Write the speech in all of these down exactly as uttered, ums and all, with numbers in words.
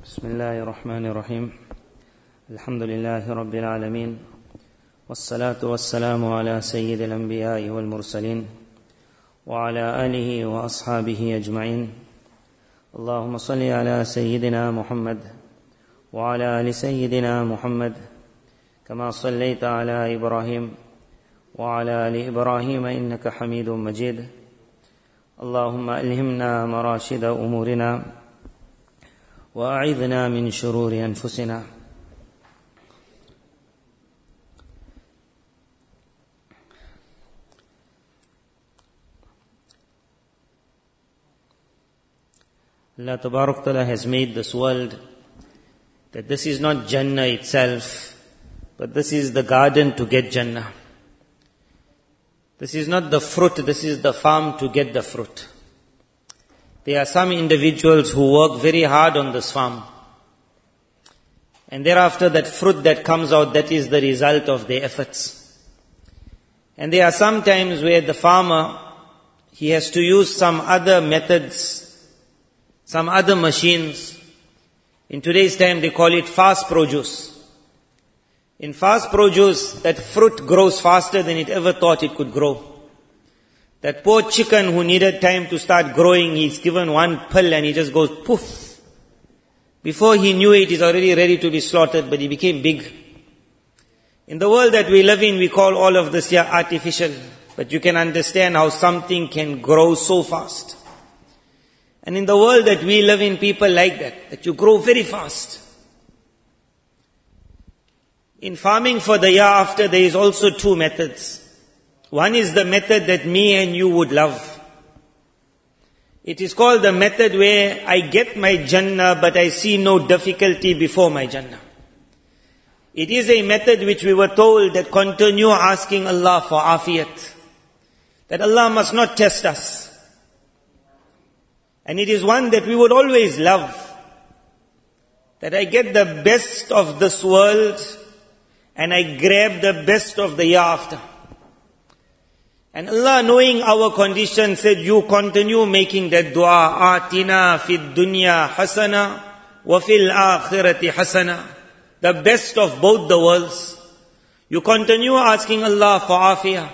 بسم الله الرحمن الرحيم. الحمد لله رب العالمين، والصلاة والسلام على سيد الأنبياء والمرسلين وعلى آله وأصحابه أجمعين. اللهم صل على سيدنا محمد وعلى آل سيدنا محمد كما صليت على إبراهيم وعلى آل إبراهيم إنك حميد مجيد. اللهم ألهمنا مراشد أمورنا وأعذنا من شرور أنفسنا. Allah Tabarak Ta'ala has made this world that this is not Jannah itself, but this is the garden to get Jannah. This is not the fruit, this is the farm to get the fruit. There are some individuals who work very hard on this farm, and thereafter that fruit that comes out, that is the result of their efforts. And there are some times where the farmer, he has to use some other methods, some other machines. In today's time they call it fast produce. In fast produce, that fruit grows faster than it ever thought it could grow. That poor chicken who needed time to start growing, he's given one pill and he just goes poof. Before he knew it, he's already ready to be slaughtered, but he became big. In the world that we live in, we call all of this here artificial. But you can understand how something can grow so fast. And in the world that we live in, people like that, that you grow very fast. In farming for the year after, there is also two methods. One is the method that me and you would love. It is called the method where I get my Jannah, but I see no difficulty before my Jannah. It is a method which we were told that continue asking Allah for afiyat. That Allah must not test us. And it is one that we would always love. That I get the best of this world and I grab the best of the year after. And Allah, knowing our condition, said, you continue making that dua, atina fid dunya hasana wa fil akhirati hasana. The best of both the worlds. You continue asking Allah for afiyah.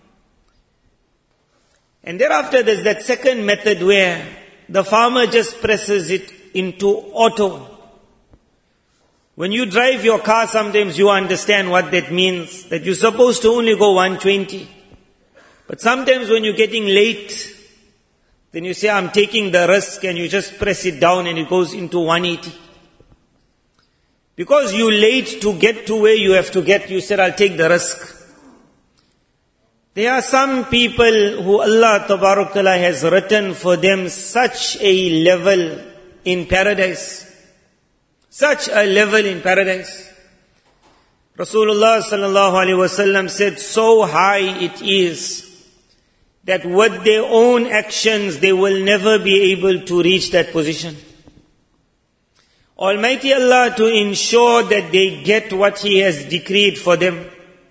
And thereafter there's that second method where the farmer just presses it into auto. When you drive your car, sometimes you understand what that means, that you're supposed to only go one twenty. But sometimes when you're getting late, then you say, I'm taking the risk, and you just press it down and it goes into one eighty. Because you're late to get to where you have to get, you said, I'll take the risk. There are some people who Allah Tabarak Ta'ala has written for them such a level in paradise. Such a level in paradise. Rasulullah sallallahu alaihi wasallam said, so high it is that with their own actions they will never be able to reach that position. Almighty Allah, to ensure that they get what He has decreed for them,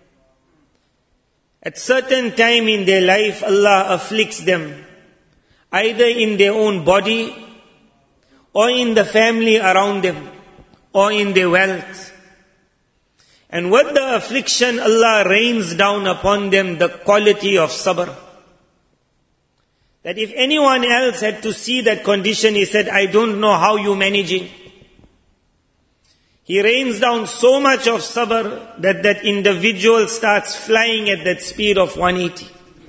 at certain time in their life Allah afflicts them, either in their own body or in the family around them or in their wealth. And with the affliction, Allah rains down upon them the quality of sabr. That if anyone else had to see that condition, he said, I don't know how you managing. He rains down so much of sabr that that individual starts flying at that speed of one eighty.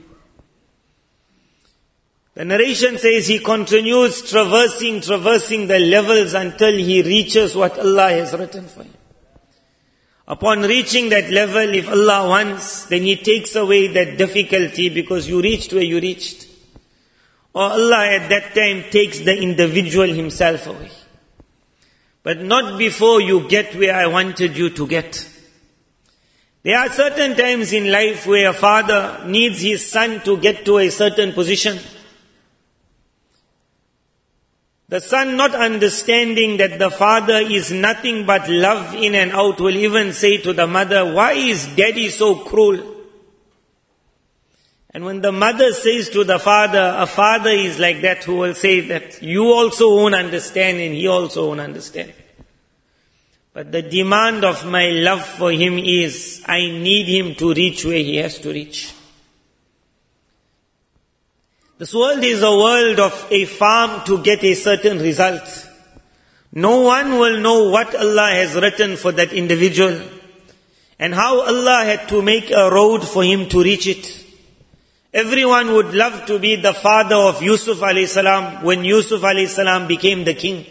The narration says he continues traversing, traversing the levels until he reaches what Allah has written for him. Upon reaching that level, if Allah wants, then He takes away that difficulty because you reached where you reached. Or Allah at that time takes the individual himself away. But not before you get where I wanted you to get. There are certain times in life where a father needs his son to get to a certain position. The son, not understanding that the father is nothing but love in and out, will even say to the mother, why is daddy so cruel? And when the mother says to the father, a father is like that who will say that you also won't understand and he also won't understand. But the demand of my love for him is, I need him to reach where he has to reach. This world is a world of a farm to get a certain result. No one will know what Allah has written for that individual and how Allah had to make a road for him to reach it. Everyone would love to be the father of Yusuf alayhi salam when Yusuf alayhi salam became the king.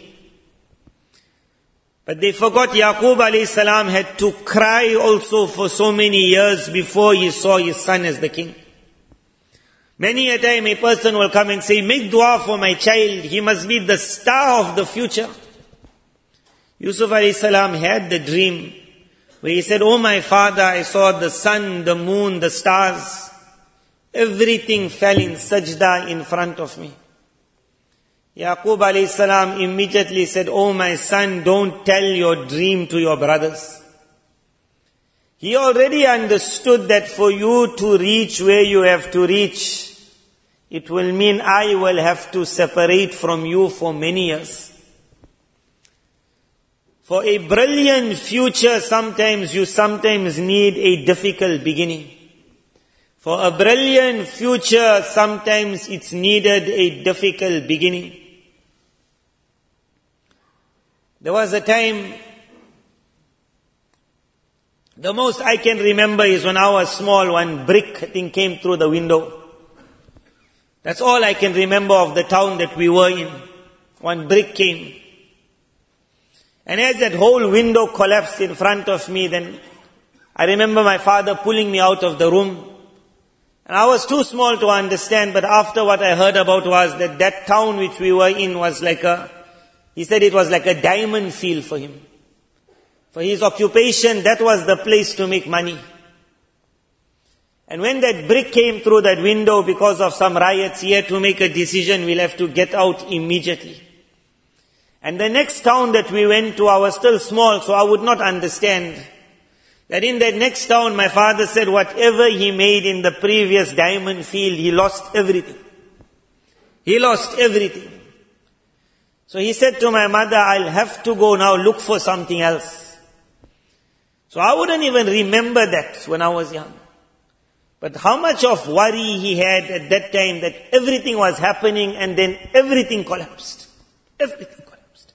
But they forgot Yaqub alayhi salam had to cry also for so many years before he saw his son as the king. Many a time a person will come and say, make dua for my child, he must be the star of the future. Yusuf alayhi salam had the dream where he said, oh my father, I saw the sun, the moon, the stars. Everything fell in sajda in front of me. Yaqub alayhi salam immediately said, oh my son, don't tell your dream to your brothers. He already understood that for you to reach where you have to reach, it will mean I will have to separate from you for many years. For a brilliant future, sometimes you sometimes need a difficult beginning. For a brilliant future, sometimes it's needed a difficult beginning. There was a time, the most I can remember is when I was small, one brick I think came through the window. That's all I can remember of the town that we were in. One brick came. And as that whole window collapsed in front of me, then I remember my father pulling me out of the room. And I was too small to understand, but after what I heard about was that that town which we were in was like a, he said it was like a diamond field for him. For his occupation, that was the place to make money. And when that brick came through that window because of some riots, he had to make a decision, we'll have to get out immediately. And the next town that we went to, I was still small, so I would not understand. That in that next town, my father said, whatever he made in the previous diamond field, he lost everything. He lost everything. So he said to my mother, I'll have to go now look for something else. So I wouldn't even remember that when I was young. But how much of worry he had at that time that everything was happening and then everything collapsed. Everything collapsed.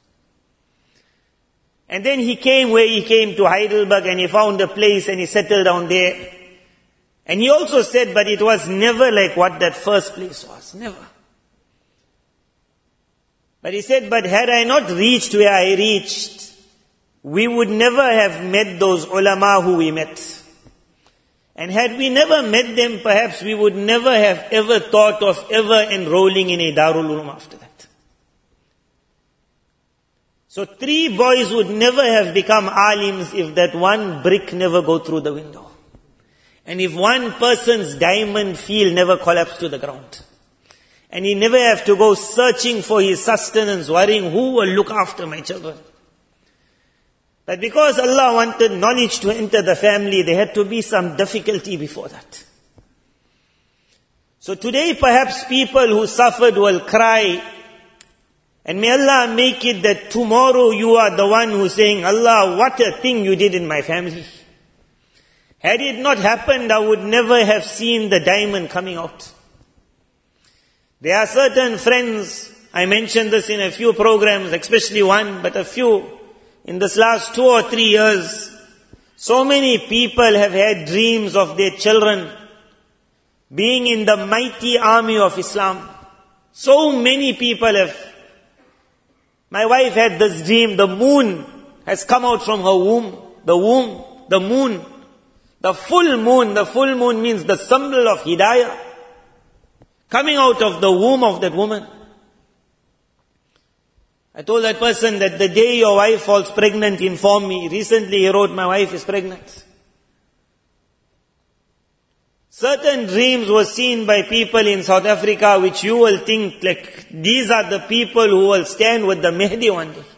And then he came where he came to Heidelberg and he found a place and he settled down there. And he also said, but it was never like what that first place was. Never. But he said, but had I not reached where I reached, we would never have met those ulama who we met. And had we never met them, perhaps we would never have ever thought of ever enrolling in a Darul Ulum after that. So three boys would never have become alims if that one brick never go through the window. And if one person's diamond field never collapsed to the ground. And he never have to go searching for his sustenance, worrying who will look after my children. But because Allah wanted knowledge to enter the family, there had to be some difficulty before that. So today perhaps people who suffered will cry, and may Allah make it that tomorrow you are the one who's saying, Allah, what a thing you did in my family. Had it not happened, I would never have seen the diamond coming out. There are certain friends, I mentioned this in a few programs, especially one, but a few, in this last two or three years, so many people have had dreams of their children being in the mighty army of Islam. So many people have. My wife had this dream, the moon has come out from her womb. The womb, the moon, the full moon, the full moon means the symbol of hidayah, coming out of the womb of that woman. I told that person that the day your wife falls pregnant, inform me. Recently he wrote, my wife is pregnant. Certain dreams were seen by people in South Africa which you will think like these are the people who will stand with the Mahdi one day.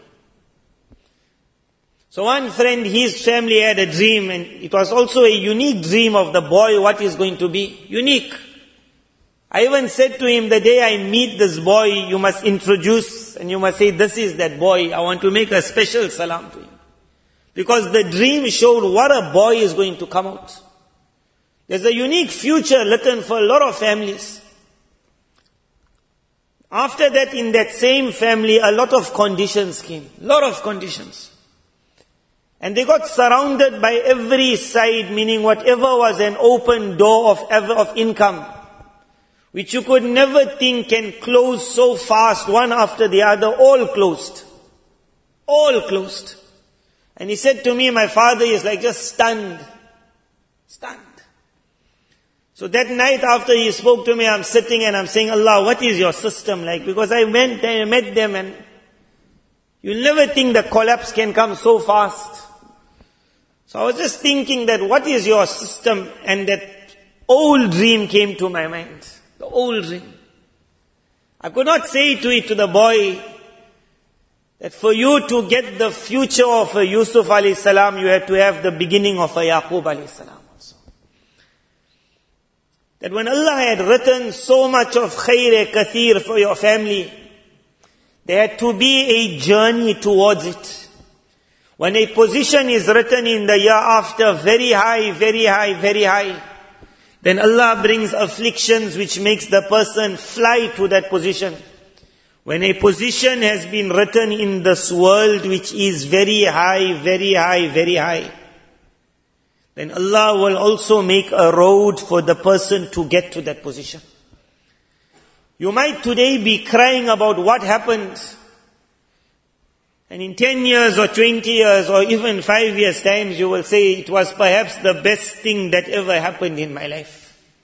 So one friend, his family had a dream, and it was also a unique dream of the boy, what is going to be. Unique. I even said to him, the day I meet this boy, you must introduce and you must say, this is that boy. I want to make a special salam to him. Because the dream showed what a boy is going to come out. There's a unique future written for a lot of families. After that, in that same family, a lot of conditions came. A lot of conditions. And they got surrounded by every side, meaning whatever was an open door of ever of income, which you could never think can close so fast, one after the other, all closed. All closed. And he said to me, my father is like just stunned. Stunned. So that night after he spoke to me, I'm sitting and I'm saying, Allah, what is your system like? Because I went and I met them and you'll never think the collapse can come so fast. So I was just thinking that what is your system? And that old dream came to my mind. The old dream. I could not say to it to the boy that for you to get the future of a Yusuf alayhi salam, you have to have the beginning of a Yaqub alayhi salam also. That when Allah had written so much of khair kathir for your family, there had to be a journey towards it. When a position is written in the year after, very high, very high, very high, then Allah brings afflictions which makes the person fly to that position. When a position has been written in this world which is very high, very high, very high, then Allah will also make a road for the person to get to that position. You might today be crying about what happened, and in ten years or twenty years or even five years times you will say it was perhaps the best thing that ever happened in my life.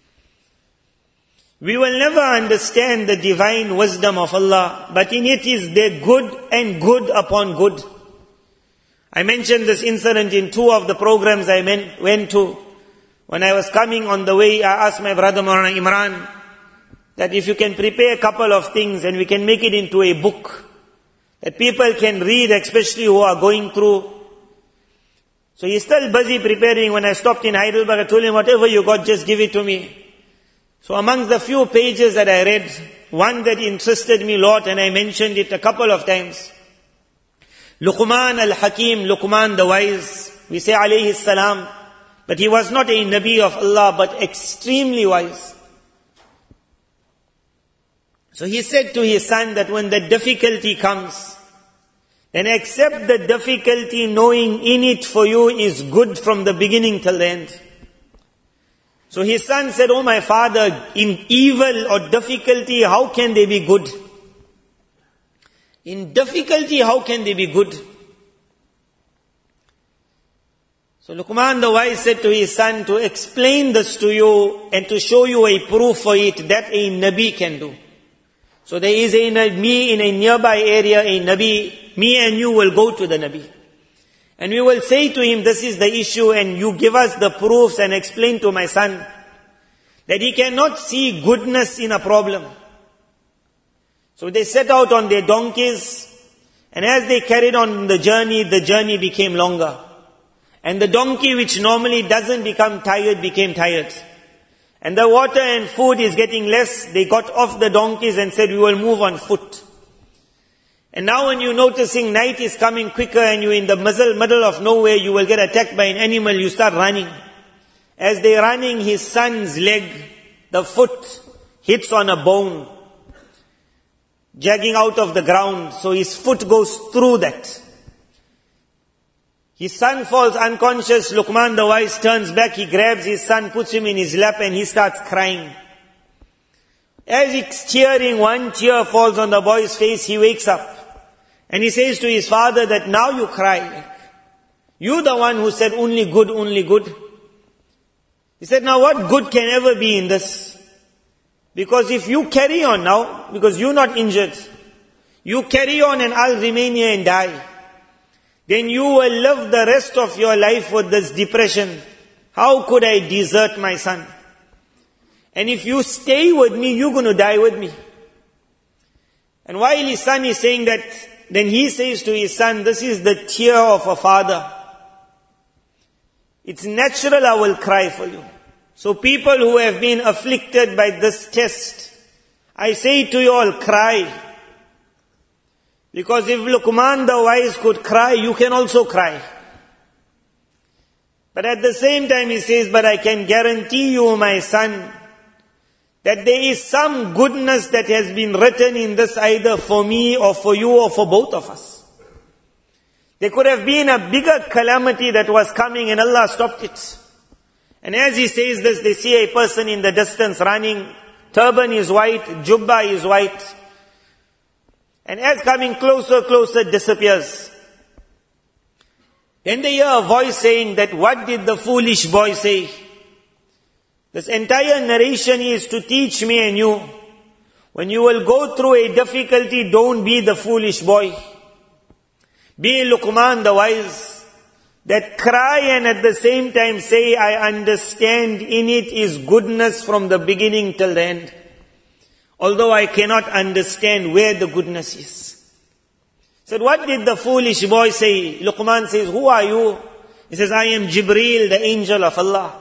We will never understand the divine wisdom of Allah, but in it is there good and good upon good. I mentioned this incident in two of the programs I went to. When I was coming on the way, I asked my brother Maulana Imran that if you can prepare a couple of things and we can make it into a book that people can read, especially who are going through. So he's still busy preparing. When I stopped in Heidelberg, I told him, whatever you got, just give it to me. So amongst the few pages that I read, one that interested me a lot, and I mentioned it a couple of times. Luqman al-Hakim, Luqman the wise, we say alayhi salam, but he was not a Nabi of Allah, but extremely wise. So he said to his son that when the difficulty comes, then accept the difficulty knowing in it for you is good from the beginning till the end. So his son said, oh my father, in evil or difficulty, how can they be good? In difficulty, how can they be good? So Luqman the wise said to his son, to explain this to you and to show you a proof for it that a Nabi can do. So there is a me in a nearby area, a Nabi, me and you will go to the Nabi. And we will say to him, this is the issue, and you give us the proofs and explain to my son that he cannot see goodness in a problem. So they set out on their donkeys, and as they carried on the journey, the journey became longer. And the donkey, which normally doesn't become tired, became tired. And the water and food is getting less. They got off the donkeys and said, we will move on foot. And now when you're noticing night is coming quicker and you're in the middle, middle of nowhere, you will get attacked by an animal, you start running. As they're running, his son's leg, the foot, hits on a bone, jagging out of the ground. So his foot goes through that. His son falls unconscious. Luqman the wise turns back, he grabs his son, puts him in his lap, and he starts crying. As he's cheering, one tear falls on the boy's face, he wakes up. And he says to his father that now you cry. You the one who said only good, only good. He said, now what good can ever be in this? Because if you carry on now, because you're not injured, you carry on and I'll remain here and die, then you will live the rest of your life with this depression. How could I desert my son? And if you stay with me, you're going to die with me. And while his son is saying that, then he says to his son, this is the tear of a father. It's natural I will cry for you. So people who have been afflicted by this test, I say to you all, cry. Because if Luqman the wise could cry, you can also cry. But at the same time he says, but I can guarantee you, my son, that there is some goodness that has been written in this either for me or for you or for both of us. There could have been a bigger calamity that was coming and Allah stopped it. And as he says this, they see a person in the distance running. Turban is white, jubba is white. And as coming closer, closer, disappears. Then they hear a voice saying that, what did the foolish boy say? This entire narration is to teach me and you. When you will go through a difficulty, don't be the foolish boy. Be Luqman the wise. That cry and at the same time say, I understand in it is goodness from the beginning till the end. Although I cannot understand where the goodness is. Said, what did the foolish boy say? Luqman says, who are you? He says, I am Jibreel, the angel of Allah.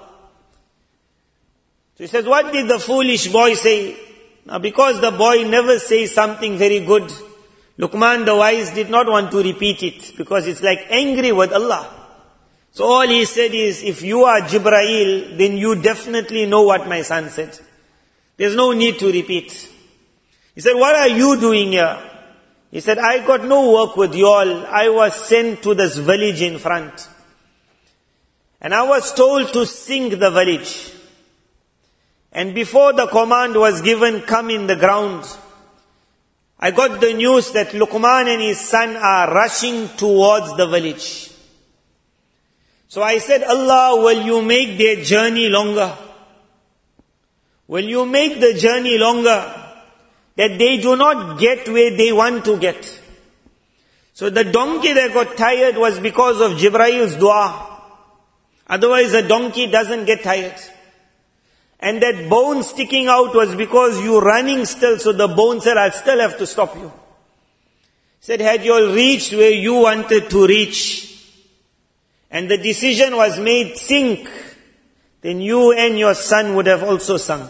So he says, what did the foolish boy say? Now because the boy never says something very good, Luqman the wise did not want to repeat it, because it's like angry with Allah. So all he said is, if you are Jibreel, then you definitely know what my son said. There's no need to repeat. He said, what are you doing here? He said, I got no work with you all. I was sent to this village in front. And I was told to sink the village. And before the command was given, come in the ground, I got the news that Luqman and his son are rushing towards the village. So I said, Allah, will you make their journey longer? Will you make the journey longer, that they do not get where they want to get? So the donkey that got tired was because of Jibrail's dua. Otherwise a donkey doesn't get tired. And that bone sticking out was because you running still, so the bone said, I'll still have to stop you. He said, had you all reached where you wanted to reach, and the decision was made, sink, then you and your son would have also sunk.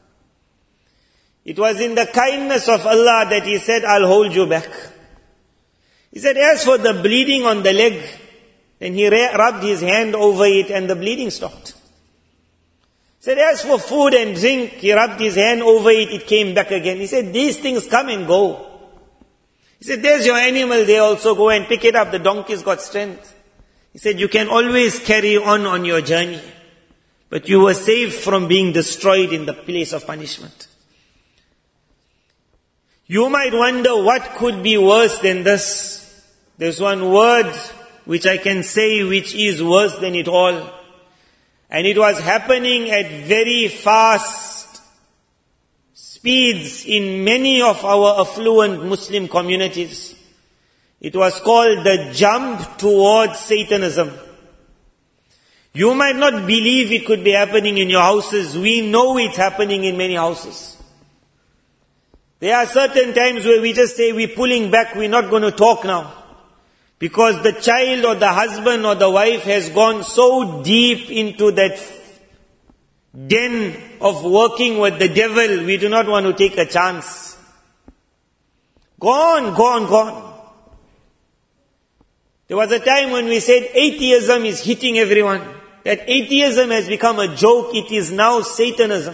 It was in the kindness of Allah that He said, I'll hold you back. He said, as for the bleeding on the leg, then He rubbed His hand over it and the bleeding stopped. He said, as for food and drink, He rubbed His hand over it, it came back again. He said, these things come and go. He said, there's your animal, they also go and pick it up, the donkey's got strength. He said, you can always carry on on your journey, but you were saved from being destroyed in the place of punishment. You might wonder what could be worse than this. There's one word which I can say which is worse than it all. And it was happening at very fast speeds in many of our affluent Muslim communities. It was called the jump towards Satanism. You might not believe it could be happening in your houses. We know it's happening in many houses. There are certain times where we just say we're pulling back, we're not going to talk now. Because the child or the husband or the wife has gone so deep into that den of working with the devil, we do not want to take a chance. Gone, gone, gone. There was a time when we said atheism is hitting everyone. That atheism has become a joke, it is now Satanism.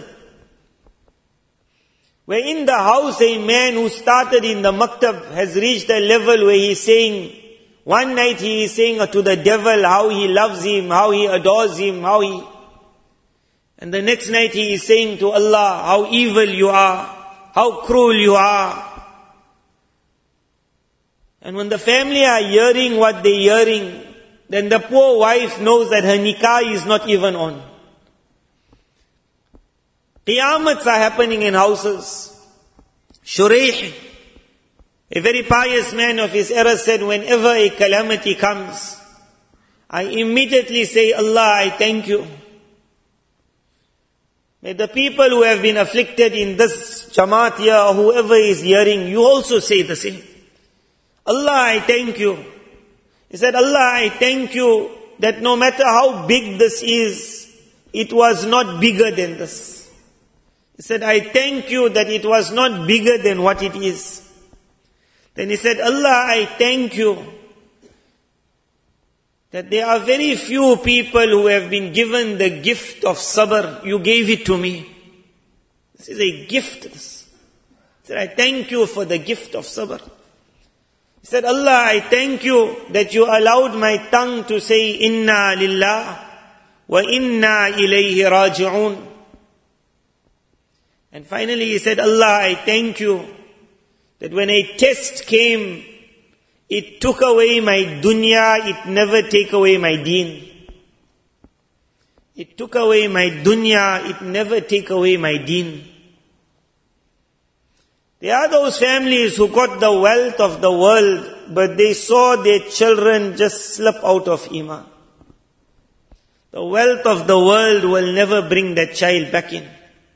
Where in the house a man who started in the maktab has reached a level where he's saying, one night he is saying to the devil how he loves him, how he adores him, how he... And the next night he is saying to Allah how evil you are, how cruel you are. And when the family are hearing what they're hearing, then the poor wife knows that her nikah is not even on. Qiyamats are happening in houses. Shuraih, a very pious man of his era, said, whenever a calamity comes, I immediately say, Allah, I thank you. May the people who have been afflicted in this Jamaat here, or whoever is hearing, you also say the same. Allah, I thank you. He said, Allah, I thank you that no matter how big this is, it was not bigger than this. He said, I thank you that it was not bigger than what it is. Then he said, Allah, I thank you that there are very few people who have been given the gift of sabr. You gave it to me. This is a gift. This. He said, I thank you for the gift of sabr. He said, Allah, I thank you that you allowed my tongue to say, Inna lillah wa inna ilayhi raji'un. And finally he said, Allah, I thank you that when a test came, it took away my dunya, it never take away my deen. It took away my dunya, it never take away my deen. There are those families who got the wealth of the world, but they saw their children just slip out of iman. The wealth of the world will never bring that child back in.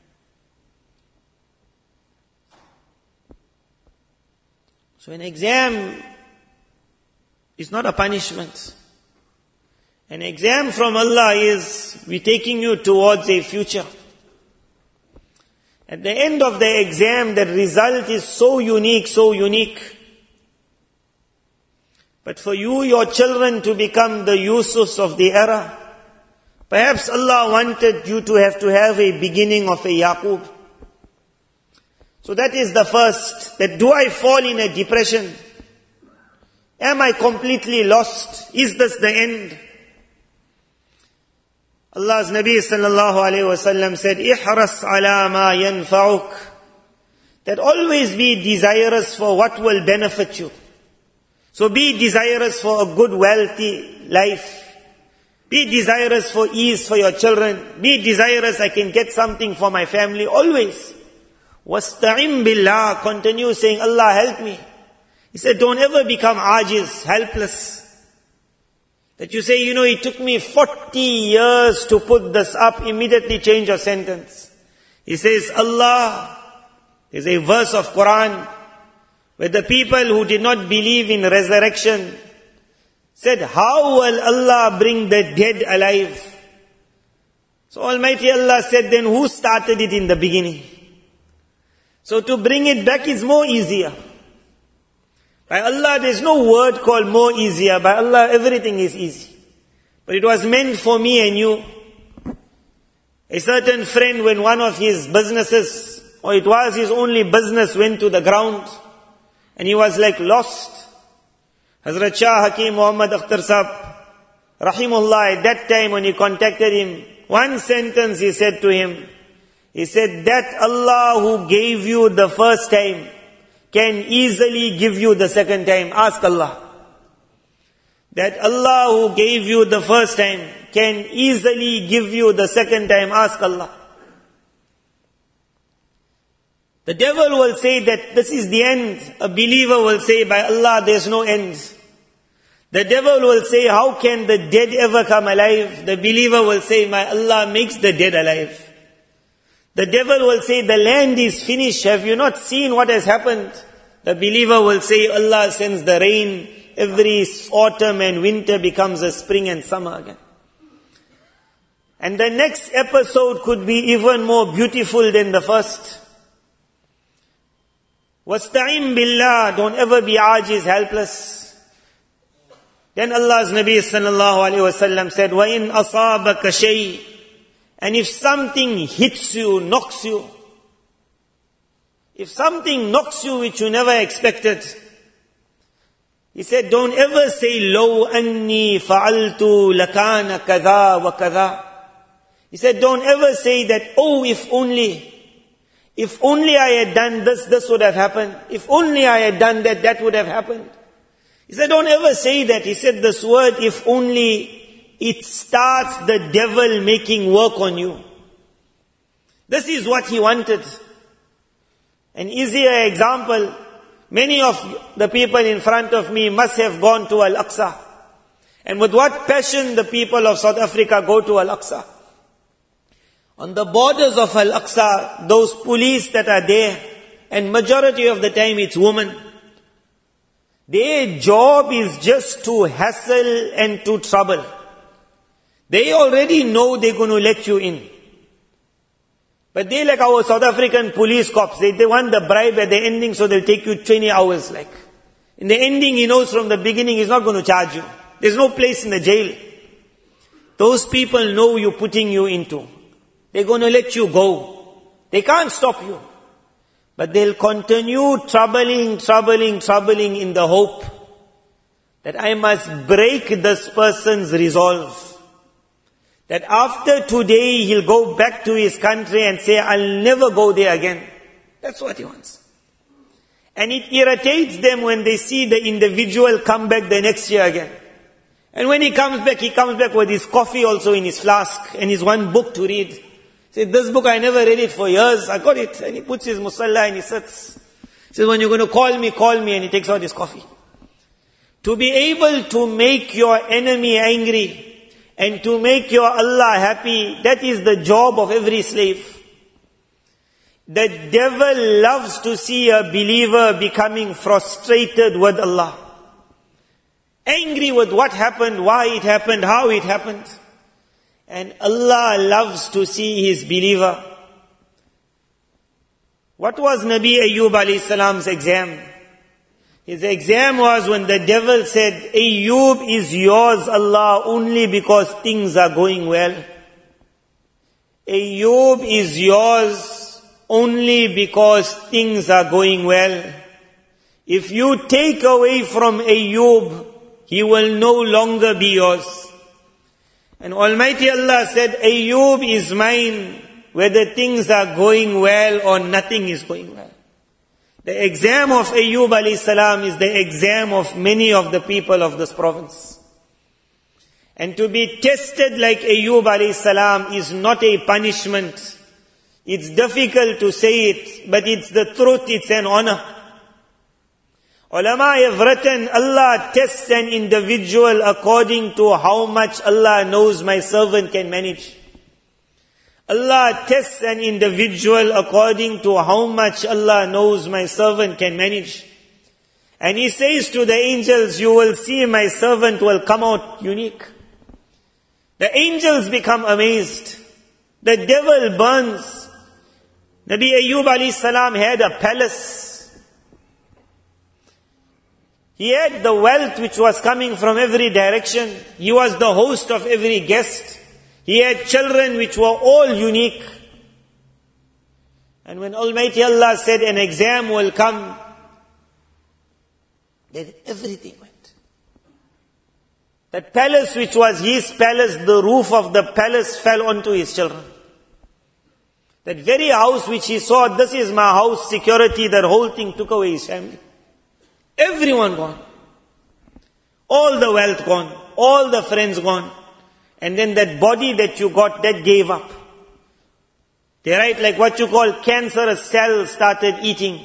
So an exam is not a punishment. An exam from Allah is, we're taking you towards a future. At the end of the exam, the result is so unique, so unique. But for you, your children to become the Yusufs of the era, perhaps Allah wanted you to have to have a beginning of a Yaqub. So that is the first, that do I fall in a depression? Am I completely lost? Is this the end? Allah's Nabi sallallahu alayhi wa sallam said, Ihras ala ma yanfa'uk. That always be desirous for what will benefit you. So be desirous for a good, wealthy life. Be desirous for ease for your children. Be desirous I can get something for my family. Always. Wasta'im billah. Continue saying, Allah help me. He said, don't ever become ajiz, helpless. That you say, you know, it took me forty years to put this up, immediately change your sentence. He says, Allah, there's a verse of Quran, where the people who did not believe in resurrection said, how will Allah bring the dead alive? So Almighty Allah said, then who started it in the beginning? So to bring it back is more easier. By Allah, there's no word called more easier. By Allah, everything is easy. But it was meant for me and you. A certain friend, when one of his businesses, or it was his only business, went to the ground, and he was like lost. Hazrat Shah Hakim Muhammad Akhtar Sahab, Rahimullah, at that time when he contacted him, one sentence he said to him. He said, that Allah who gave you the first time, can easily give you the second time. Ask Allah. That Allah who gave you the first time can easily give you the second time. Ask Allah. The devil will say that this is the end. A believer will say, by Allah, there's no end. The devil will say, how can the dead ever come alive? The believer will say, my Allah makes the dead alive. The devil will say, the land is finished. Have you not seen what has happened? The believer will say, Allah sends the rain. Every autumn and winter becomes a spring and summer again. And the next episode could be even more beautiful than the first. Wasta'im billah. Don't ever be ajiz, helpless. Then Allah's Nabi sallallahu alayhi wa sallam said, وَإِنْ أَصَابَكَ شَيْءٍ. And if something hits you, knocks you, if something knocks you which you never expected, he said, don't ever say, Lo anni fa'altu lakana kada wa kada. He said, don't ever say that, oh, if only, if only I had done this, this would have happened. If only I had done that, that would have happened. He said, don't ever say that. He said, this word, if only, it starts the devil making work on you. This is what he wanted. An easier example, many of the people in front of me must have gone to Al-Aqsa. And with what passion the people of South Africa go to Al-Aqsa. On the borders of Al-Aqsa, those police that are there, and majority of the time it's women, their job is just to hassle and to trouble. They already know they're going to let you in. But they like our South African police cops. They, they want the bribe at the ending, so they'll take you twenty hours like. In the ending, he knows from the beginning he's not going to charge you. There's no place in the jail. Those people know you're putting you into. They're going to let you go. They can't stop you. But they'll continue troubling, troubling, troubling in the hope that I must break this person's resolve. That after today he'll go back to his country and say, I'll never go there again. That's what he wants. And it irritates them when they see the individual come back the next year again. And when he comes back, he comes back with his coffee also in his flask and his one book to read. He said, this book I never read it for years, I got it. And he puts his musalla and he sits. He says, when you're going to call me, call me, and he takes out his coffee. To be able to make your enemy angry and to make your Allah happy, that is the job of every slave. The devil loves to see a believer becoming frustrated with Allah. Angry with what happened, why it happened, how it happened. And Allah loves to see His believer. What was Nabi Ayyub alayhi salam's exam? His exam was when the devil said, Ayyub is yours, Allah, only because things are going well. Ayyub is yours only because things are going well. If you take away from Ayyub, he will no longer be yours. And Almighty Allah said, Ayyub is mine, whether things are going well or nothing is going well. The exam of Ayyub alayhi salam is the exam of many of the people of this province. And to be tested like Ayyub alayhi salam is not a punishment. It's difficult to say it, but it's the truth, it's an honor. Ulama have written, Allah tests an individual according to how much Allah knows my servant can manage. Allah tests an individual according to how much Allah knows my servant can manage. And He says to the angels, you will see my servant will come out unique. The angels become amazed. The devil burns. Nabi Ayyub alayhi salam had a palace. He had the wealth which was coming from every direction. He was the host of every guest. He had children which were all unique. And when Almighty Allah said an exam will come, then everything went. That palace which was his palace, the roof of the palace fell onto his children. That very house which he saw, this is my house, security, that whole thing took away his family. Everyone gone. All the wealth gone. All the friends gone. And then that body that you got, that gave up. They write like what you call cancerous cells started eating.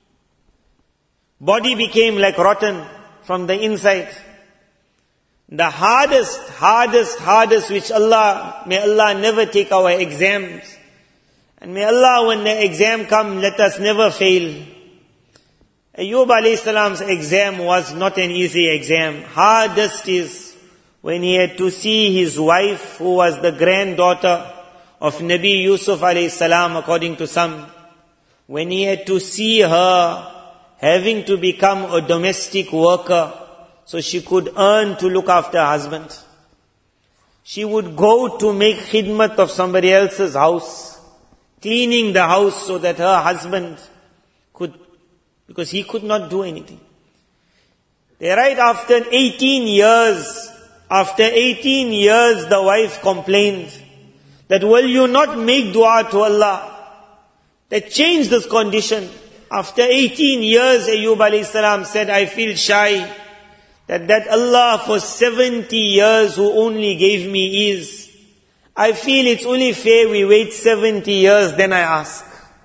Body became like rotten from the inside. The hardest, hardest, hardest which Allah, may Allah never take our exams. And may Allah, when the exam come, let us never fail. Ayyub alayhi salam's exam was not an easy exam. Hardest is when he had to see his wife, who was the granddaughter of Nabi Yusuf alayhi salam, according to some. When he had to see her having to become a domestic worker, so she could earn to look after her husband. She would go to make khidmat of somebody else's house, cleaning the house so that her husband could, because he could not do anything. They write after eighteen years, after eighteen years the wife complained that, will you not make dua to Allah that change this condition? After eighteen years, Ayyub alayhi salam said, I feel shy that that Allah for seventy years who only gave me ease, I feel it's only fair we wait seventy years, then I ask.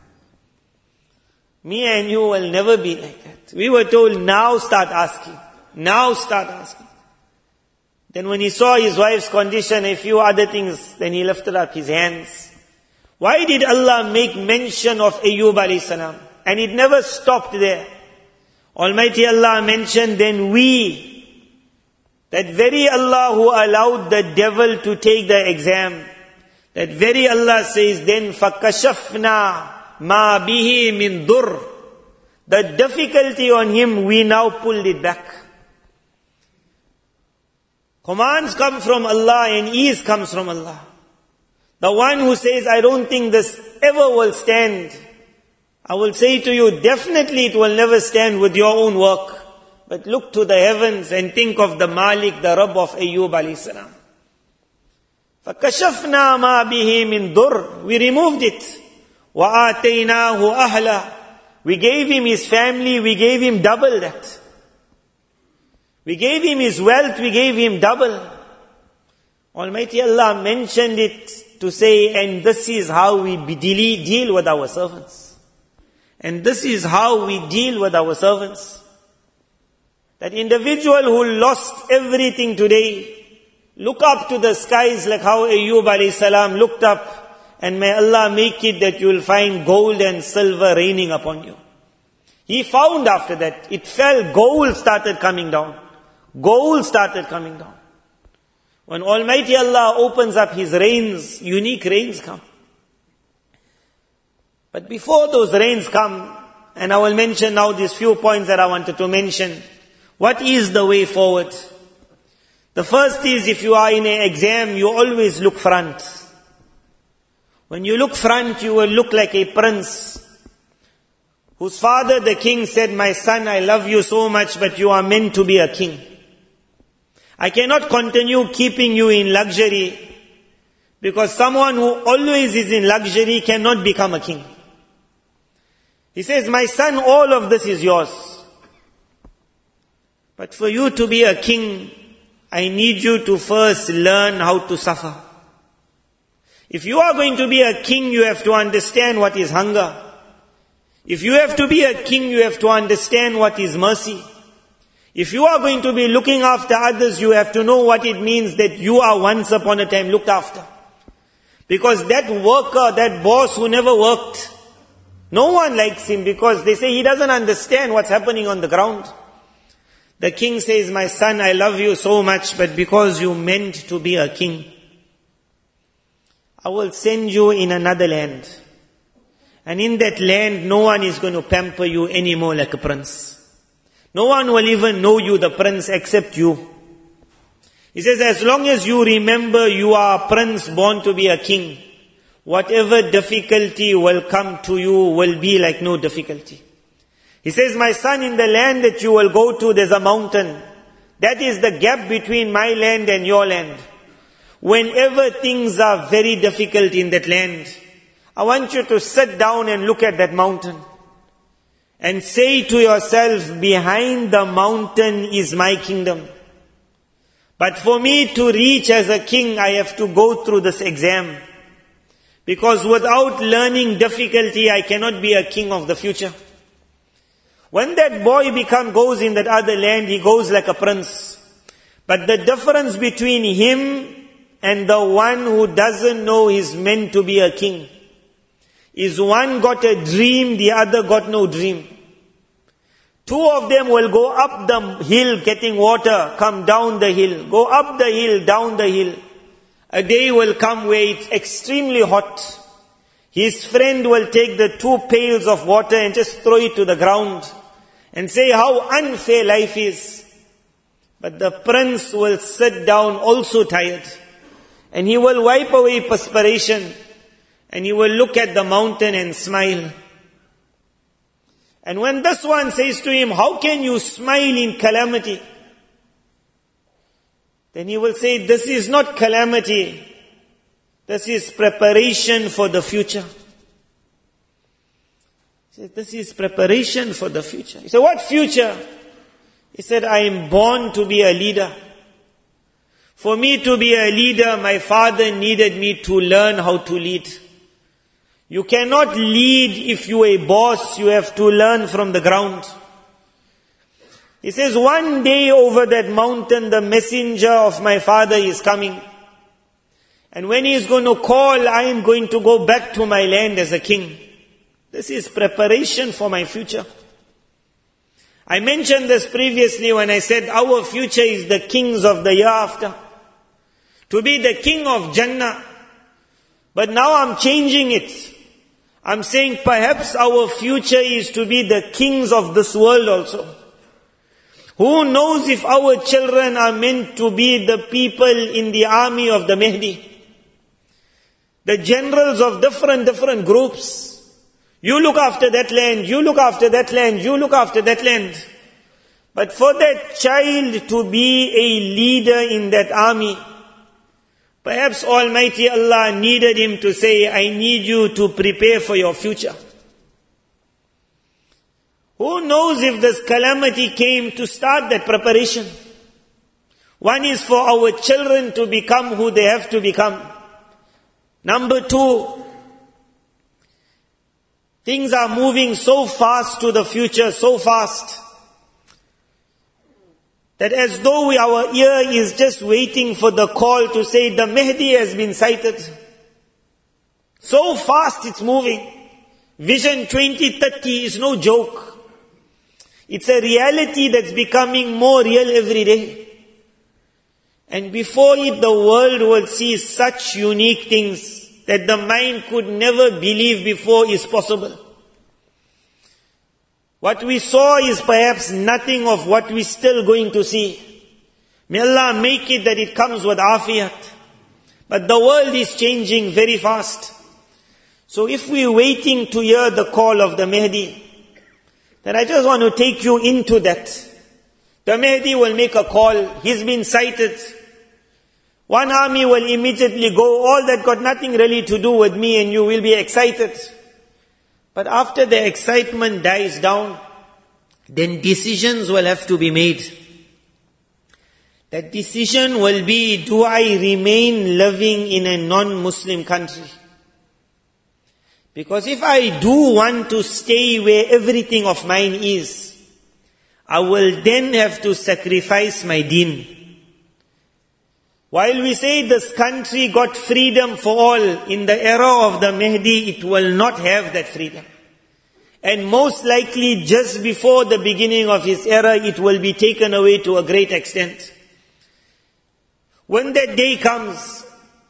Me and you will never be like that. We were told, now start asking. Now start asking. Then when he saw his wife's condition, a few other things, then he lifted up his hands. Why did Allah make mention of Ayyub alayhi salam? And it never stopped there. Almighty Allah mentioned, then we, that very Allah who allowed the devil to take the exam, that very Allah says, then فَكَشَفْنَا مَا بِهِ مِن ضُرٍّ. The difficulty on him, we now pulled it back. Commands come from Allah and ease comes from Allah. The one who says, I don't think this ever will stand, I will say to you, definitely it will never stand with your own work. But look to the heavens and think of the Malik, the Rabb of Ayyub alayhi salam. فَكَشَفْنَا مَا بِهِ مِن ضُرٍّ. We removed it. وَآتَيْنَاهُ أَهْلًا. We gave him his family, we gave him double that. We gave him his wealth, we gave him double. Almighty Allah mentioned it to say, and this is how we deal with our servants. And this is how we deal with our servants. That individual who lost everything today, look up to the skies like how Ayyub alayhi salam looked up, and may Allah make it that you will find gold and silver raining upon you. He found after that, it fell, gold started coming down. Gold started coming down. When Almighty Allah opens up His rains, unique rains come. But before those rains come, and I will mention now these few points that I wanted to mention, what is the way forward? The first is, if you are in an exam, you always look front. When you look front, you will look like a prince, whose father, the king, said, my son, I love you so much, but you are meant to be a king. I cannot continue keeping you in luxury, because someone who always is in luxury cannot become a king. He says, my son, all of this is yours. But for you to be a king, I need you to first learn how to suffer. If you are going to be a king, you have to understand what is hunger. If you have to be a king, you have to understand what is mercy. If you are going to be looking after others, you have to know what it means that you are once upon a time looked after. Because that worker, that boss who never worked, no one likes him because they say he doesn't understand what's happening on the ground. The king says, my son, I love you so much, but because you meant to be a king, I will send you in another land. And in that land, no one is going to pamper you anymore like a prince. No one will even know you, the prince, except you. He says, as long as you remember you are a prince born to be a king, whatever difficulty will come to you will be like no difficulty. He says, my son, in the land that you will go to, there's a mountain. That is the gap between my land and your land. Whenever things are very difficult in that land, I want you to sit down and look at that mountain. And say to yourself, behind the mountain is my kingdom. But for me to reach as a king, I have to go through this exam. Because without learning difficulty, I cannot be a king of the future. When that boy become, goes in that other land, he goes like a prince. But the difference between him and the one who doesn't know he's meant to be a king is one got a dream, the other got no dream. Two of them will go up the hill getting water, come down the hill, go up the hill, down the hill. A day will come where it's extremely hot. His friend will take the two pails of water and just throw it to the ground and say how unfair life is. But the prince will sit down also tired, and he will wipe away perspiration, and he will look at the mountain and smile. And when this one says to him, how can you smile in calamity? Then he will say, this is not calamity. This is preparation for the future. He said, this is preparation for the future. He said, what future? He said, I am born to be a leader. For me to be a leader, my father needed me to learn how to lead. You cannot lead if you are a boss, you have to learn from the ground. He says, one day over that mountain, the messenger of my father is coming. And when he is going to call, I am going to go back to my land as a king. This is preparation for my future. I mentioned this previously when I said our future is the kings of the year after. To be the king of Jannah. But now I'm changing it. I'm saying perhaps our future is to be the kings of this world also. Who knows if our children are meant to be the people in the army of the Mahdi? The generals of different, different groups. You look after that land, you look after that land, you look after that land. But for that child to be a leader in that army, perhaps Almighty Allah needed him to say, I need you to prepare for your future. Who knows if this calamity came to start that preparation? One is for our children to become who they have to become. Number two, things are moving so fast to the future, so fast, that as though we, our ear is just waiting for the call to say the Mahdi has been sighted. So fast it's moving. Vision twenty thirty is no joke. It's a reality that's becoming more real every day. And before it, the world will see such unique things that the mind could never believe before is possible. What we saw is perhaps nothing of what we're still going to see. May Allah make it that it comes with afiyat. But the world is changing very fast. So if we're waiting to hear the call of the Mahdi, then I just want to take you into that. The Mahdi will make a call. He's been sighted. One army will immediately go. All that got nothing really to do with me and you will be excited. But after the excitement dies down, then decisions will have to be made. That decision will be, do I remain living in a non-Muslim country? Because if I do want to stay where everything of mine is, I will then have to sacrifice my deen. While we say this country got freedom for all, in the era of the Mahdi, it will not have that freedom. And most likely just before the beginning of his era, it will be taken away to a great extent. When that day comes,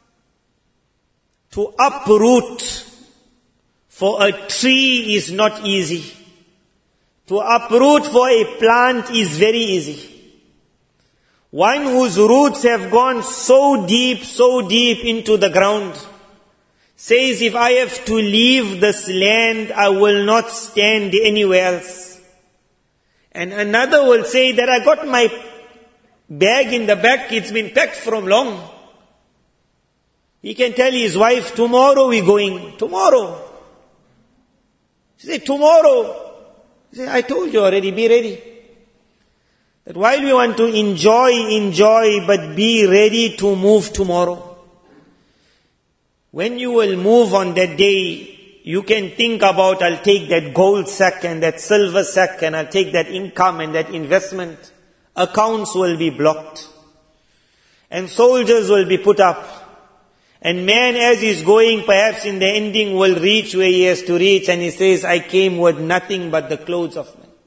to uproot for a tree is not easy. To uproot for a plant is very easy. One whose roots have gone so deep, so deep into the ground, says, if I have to leave this land, I will not stand anywhere else. And another will say that I got my bag in the back, it's been packed from long. He can tell his wife, tomorrow we're going, tomorrow. She said, tomorrow. He said, I told you already, be ready. That while we want to enjoy, enjoy, but be ready to move tomorrow. When you will move on that day, you can think about, I'll take that gold sack and that silver sack and I'll take that income and that investment. Accounts will be blocked. And soldiers will be put up. And man, as he's going, perhaps in the ending will reach where he has to reach, and he says, I came with nothing but the clothes of man.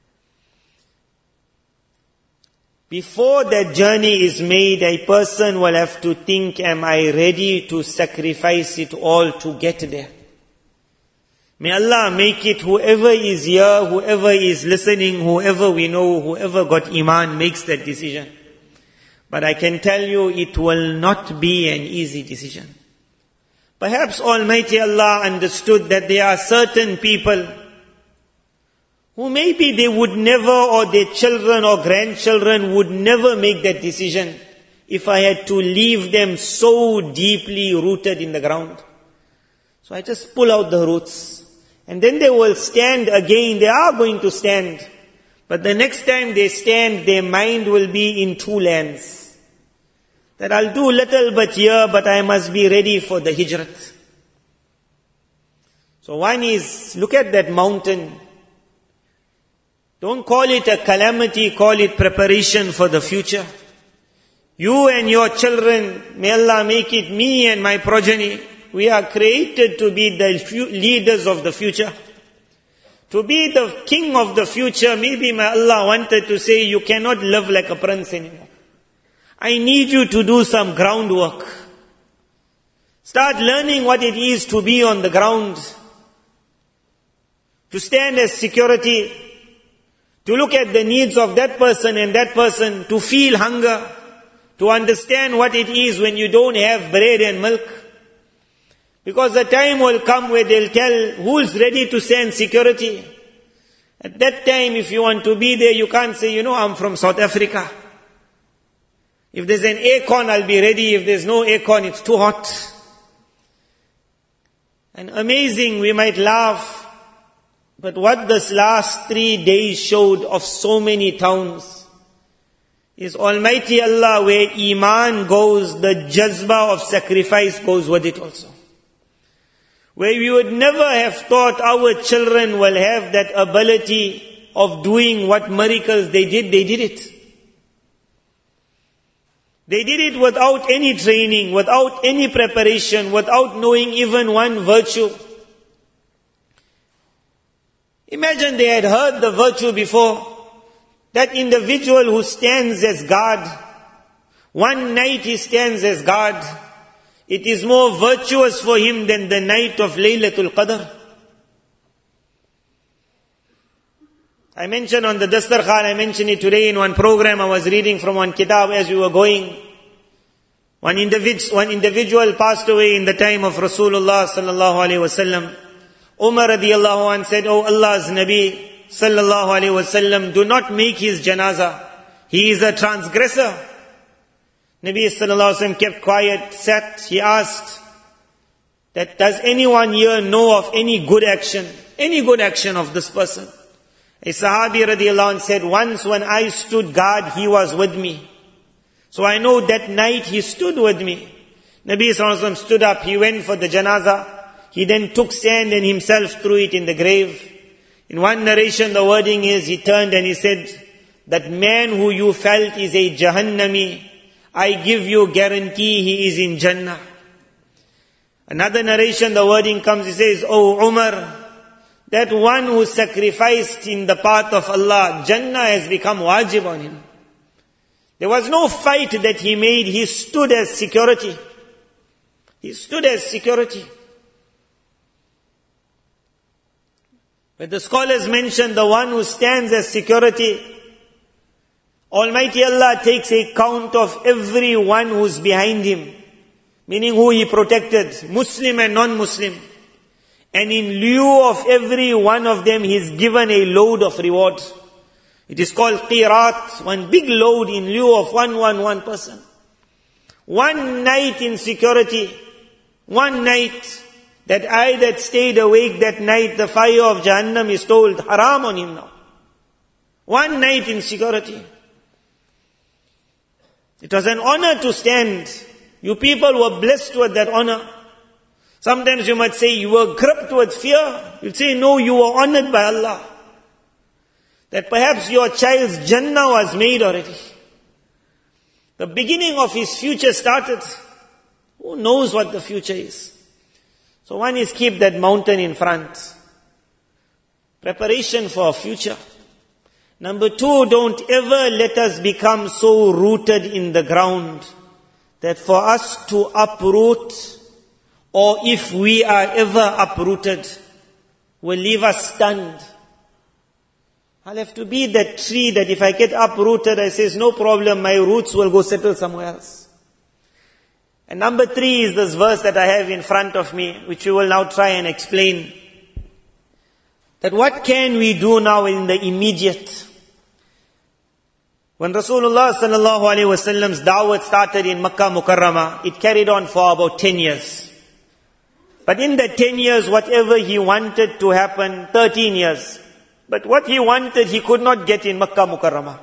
Before that journey is made, a person will have to think, am I ready to sacrifice it all to get there? May Allah make it, whoever is here, whoever is listening, whoever we know, whoever got iman, makes that decision. But I can tell you, it will not be an easy decision. Perhaps Almighty Allah understood that there are certain people who maybe they would never, or their children or grandchildren would never make that decision if I had to leave them so deeply rooted in the ground. So I just pull out the roots. And then they will stand again. They are going to stand. But the next time they stand, their mind will be in two lands. That I'll do little bit here, but I must be ready for the hijrat. So one is, look at that mountain. Don't call it a calamity, call it preparation for the future. You and your children, may Allah make it, me and my progeny, we are created to be the leaders of the future. To be the king of the future, maybe my Allah wanted to say, you cannot live like a prince anymore. I need you to do some groundwork. Start learning what it is to be on the ground. To stand as security. to look at the needs of that person and that person, to feel hunger, to understand what it is when you don't have bread and milk. Because the time will come where they'll tell who's ready to send security. At that time, if you want to be there, you can't say, you know, I'm from South Africa. If there's an aircon, I'll be ready. If there's no aircon, it's too hot. And amazing, we might laugh. But what this last three days showed of so many towns is Almighty Allah, where Iman goes, the jazba of sacrifice goes with it also. Where we would never have thought our children will have that ability of doing what miracles they did, they did it. They did it without any training, without any preparation, without knowing even one virtue. Imagine they had heard the virtue before. That individual who stands as guard, one night he stands as guard, it is more virtuous for him than the night of Laylatul Qadr. I mentioned on the Dastarkhan, I mentioned it today in one program, I was reading from one kitab as we were going. One individual, one individual passed away in the time of Rasulullah sallallahu alaihi wasallam. Umar radiallahu anh said, "Oh Allah's Nabi sallallahu alaihi wasallam, do not make his janazah. He is a transgressor." Nabi sallallahu alaihi wasallam kept quiet, sat. He asked that, does anyone here know of any good action, any good action of this person? A Sahabi radiallahu anh said, once when I stood guard, he was with me. So I know that night he stood with me. Nabi sallallahu alaihi wasallam stood up, he went for the janazah. He then took sand and himself threw it in the grave. In one narration, the wording is, he turned and he said, that man who you felt is a Jahannami, I give you guarantee he is in Jannah. Another narration, the wording comes, he says, "Oh Umar, that one who sacrificed in the path of Allah, Jannah has become wajib on him." There was no fight that he made, he stood as security. He stood as security. But the scholars mention the one who stands as security, Almighty Allah takes a count of every one who's behind him, meaning who he protected, Muslim and non-Muslim. And in lieu of every one of them, he's given a load of reward. It is called qirat, one big load in lieu of one, one, one person. One night in security, one night, that eye that stayed awake that night, the fire of Jahannam is told, haram on him now. One night in security. It was an honor to stand. You people were blessed with that honor. Sometimes you might say you were gripped with fear. You'd say no, you were honored by Allah. That perhaps your child's Jannah was made already. The beginning of his future started. Who knows what the future is? So one is keep that mountain in front. Preparation for a future. Number two, don't ever let us become so rooted in the ground that for us to uproot, or if we are ever uprooted, will leave us stunned. I'll have to be that tree that if I get uprooted, I says, no problem, my roots will go settle somewhere else. And number three is this verse that I have in front of me, which we will now try and explain. That what can we do now in the immediate? When Rasulullah sallallahu alaihi wasallam's da'wat started in Makkah Mukarramah, it carried on for about ten years. But in that ten years, whatever he wanted to happen, thirteen years. But what he wanted, he could not get in Makkah Mukarramah.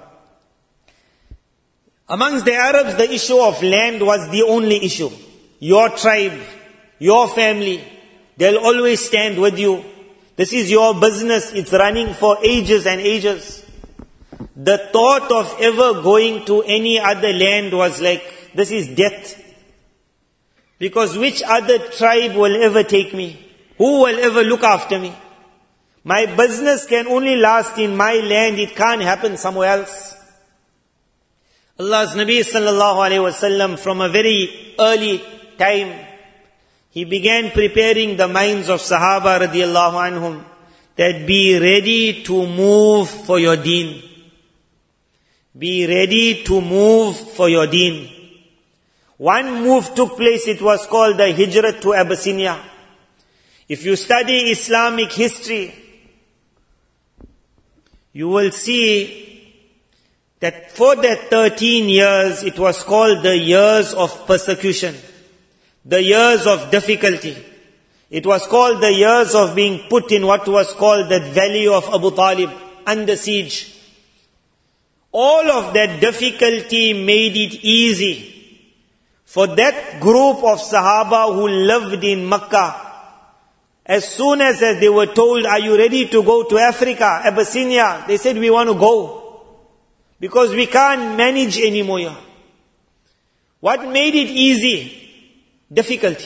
Amongst the Arabs, the issue of land was the only issue. Your tribe, your family, they'll always stand with you. This is your business, it's running for ages and ages. The thought of ever going to any other land was like, this is death. Because which other tribe will ever take me? Who will ever look after me? My business can only last in my land, it can't happen somewhere else. Allah's Nabi sallallahu alayhi wasallam, from a very early time, he began preparing the minds of Sahaba radiallahu anhum, that be ready to move for your deen. Be ready to move for your deen. One move took place, it was called the Hijrat to Abyssinia. If you study Islamic history, you will see that for that thirteen years, it was called the years of persecution, the years of difficulty. It was called the years of being put in what was called the valley of Abu Talib, under siege. All of that difficulty made it easy for that group of Sahaba who lived in Makkah. As soon as, as they were told, are you ready to go to Africa, Abyssinia? They said, we want to go. Because we can't manage anymore here. What made it easy? Difficulty.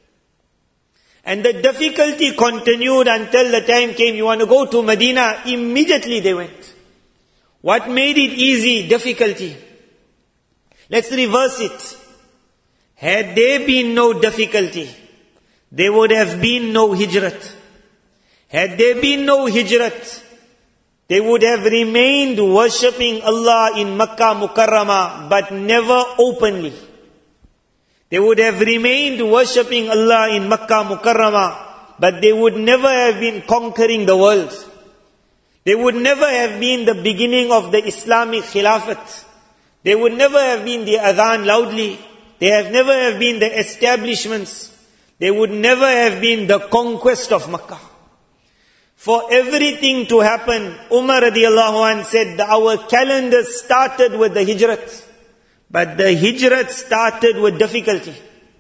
And the difficulty continued until the time came, you want to go to Medina? Immediately they went. What made it easy? Difficulty. Let's reverse it. Had there been no difficulty, there would have been no hijrat. Had there been no hijrat, they would have remained worshipping Allah in Makkah Mukarramah, but never openly. They would have remained worshipping Allah in Makkah Mukarramah, but they would never have been conquering the world. They would never have been the beginning of the Islamic Khilafat. They would never have been the adhan loudly. They have never have been the establishments. They would never have been the conquest of Makkah. For everything to happen, Umar radiallahu anh said, our calendar started with the hijrat. But the hijrat started with difficulty.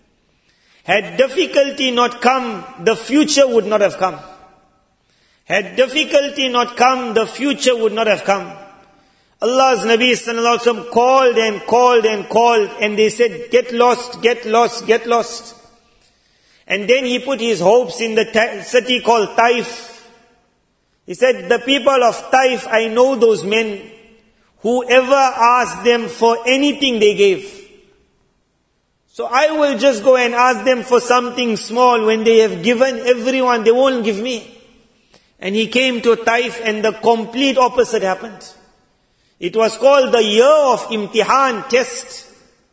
Had difficulty not come, the future would not have come. Had difficulty not come, the future would not have come. Allah's Nabi sallallahu alaihi wasallam called and called and called, and they said, get lost, get lost, get lost. And then he put his hopes in the ta- city called Taif. He said, the people of Taif, I know those men. Whoever asked them for anything, they gave. So I will just go and ask them for something small. When they have given everyone, they won't give me. And he came to Taif, and the complete opposite happened. It was called the year of imtihan, test.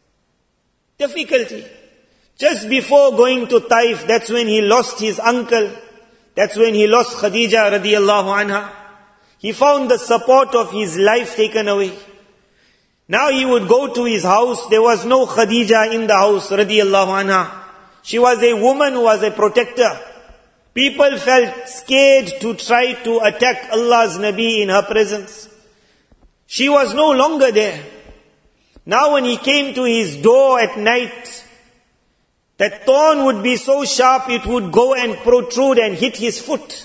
Difficulty. Just before going to Taif, that's when he lost his uncle. That's when he lost Khadija radiallahu anha. He found the support of his life taken away. Now he would go to his house. There was no Khadija in the house radiallahu anha. She was a woman who was a protector. People felt scared to try to attack Allah's Nabi in her presence. She was no longer there. Now when he came to his door at night, that thorn would be so sharp it would go and protrude and hit his foot.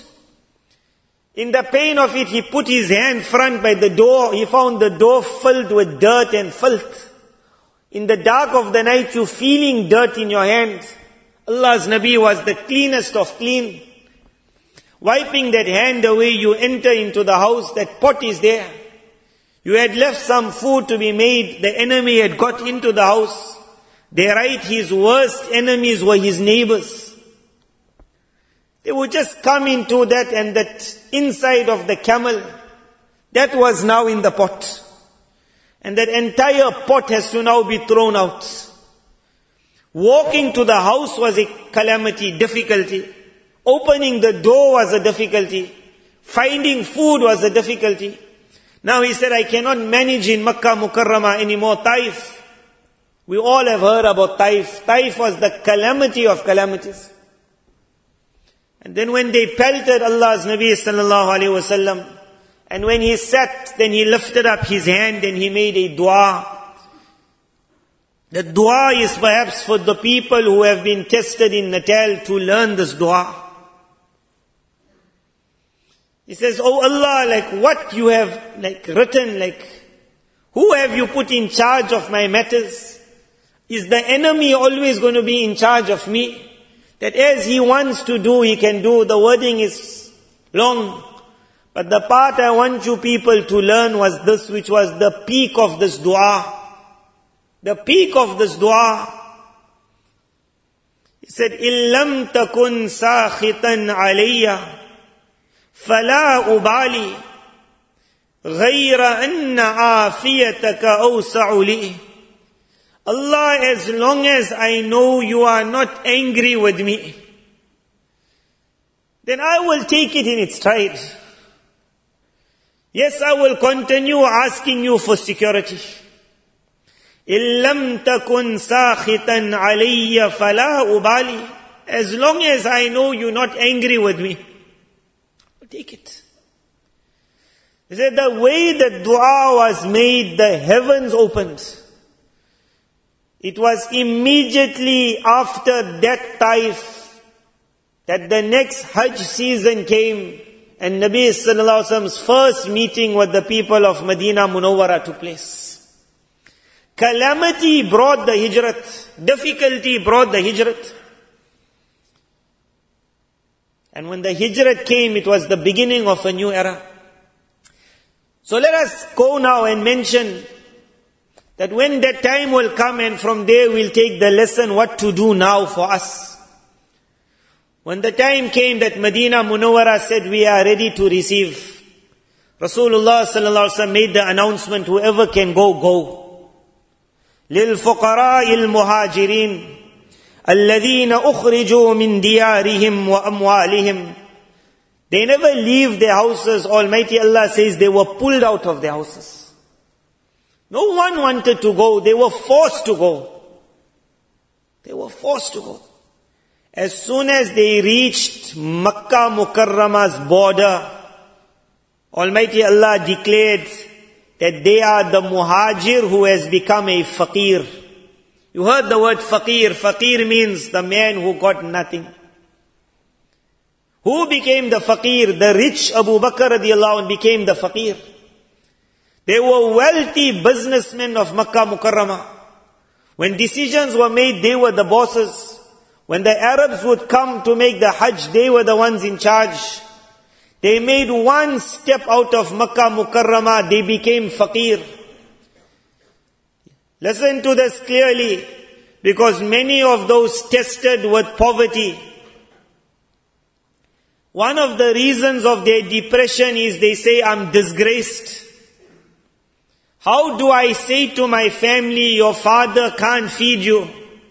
In the pain of it, he put his hand front by the door. He found the door filled with dirt and filth. In the dark of the night, you feeling dirt in your hand. Allah's Nabi was the cleanest of clean. Wiping that hand away, you enter into the house. That pot is there. You had left some food to be made. The enemy had got into the house. They write his worst enemies were his neighbors. They would just come into that, and that inside of the camel, that was now in the pot. And that entire pot has to now be thrown out. Walking to the house was a calamity, difficulty. Opening the door was a difficulty. Finding food was a difficulty. Now he said, I cannot manage in Makkah Mukarramah anymore. Taif. We all have heard about Taif. Taif was the calamity of calamities. And then when they pelted Allah's Nabi sallallahu alaihi wasallam, and when he sat, then he lifted up his hand and he made a dua. The dua is perhaps for the people who have been tested in Natal to learn this dua. He says, oh Allah, like what you have like written, like who have you put in charge of my matters? Is the enemy always going to be in charge of me? That as he wants to do, he can do. The wording is long. But the part I want you people to learn was this, which was the peak of this dua. The peak of this dua. He said, إِن لَمْ تَكُنْ سَاخِطًا عَلَيَّ فَلَا أُبَالِي غَيْرَ أَنَّ عَافِيَتَكَ أَوْسَعُ لِي. Allah, as long as I know you are not angry with me, then I will take it in its stride. Yes, I will continue asking you for security. إِن لَمْ تَكُنْ سَاخِطًا عَلَيَّ فَلَا أُبَالِي. As long as I know you're not angry with me, I'll take it. He said the way the dua was made, the heavens opened. It was immediately after that taif that the next Hajj season came and Nabi Sallallahu Alaihi Wasallam's first meeting with the people of Medina Munawwara took place. Calamity brought the hijrat. Difficulty brought the hijrat. And when the hijrat came, it was the beginning of a new era. So let us go now and mention that when that time will come, and from there we'll take the lesson what to do now for us. When the time came that Medina Munawwara said we are ready to receive, Rasulullah sallallahu alaihi wasallam made the announcement, whoever can go, go. لِلْفُقَرَاءِ الْمُهَاجِرِينَ الَّذِينَ أُخْرِجُوا مِنْ دِيَارِهِمْ وَأَمْوَالِهِمْ. They never leave their houses. Almighty Allah says they were pulled out of their houses. No one wanted to go. They were forced to go. They were forced to go. As soon as they reached Makkah Mukarrama's border, Almighty Allah declared that they are the muhajir who has become a faqir. You heard the word faqir. Faqir means the man who got nothing. Who became the faqir? The rich Abu Bakr radiallahu anh became the faqir. They were wealthy businessmen of Makkah Mukarramah. When decisions were made, they were the bosses. When the Arabs would come to make the Hajj, they were the ones in charge. They made one step out of Makkah Mukarramah, they became faqir. Listen to this clearly, because many of those tested with poverty, one of the reasons of their depression is they say, I'm disgraced. How do I say to my family, your father can't feed you?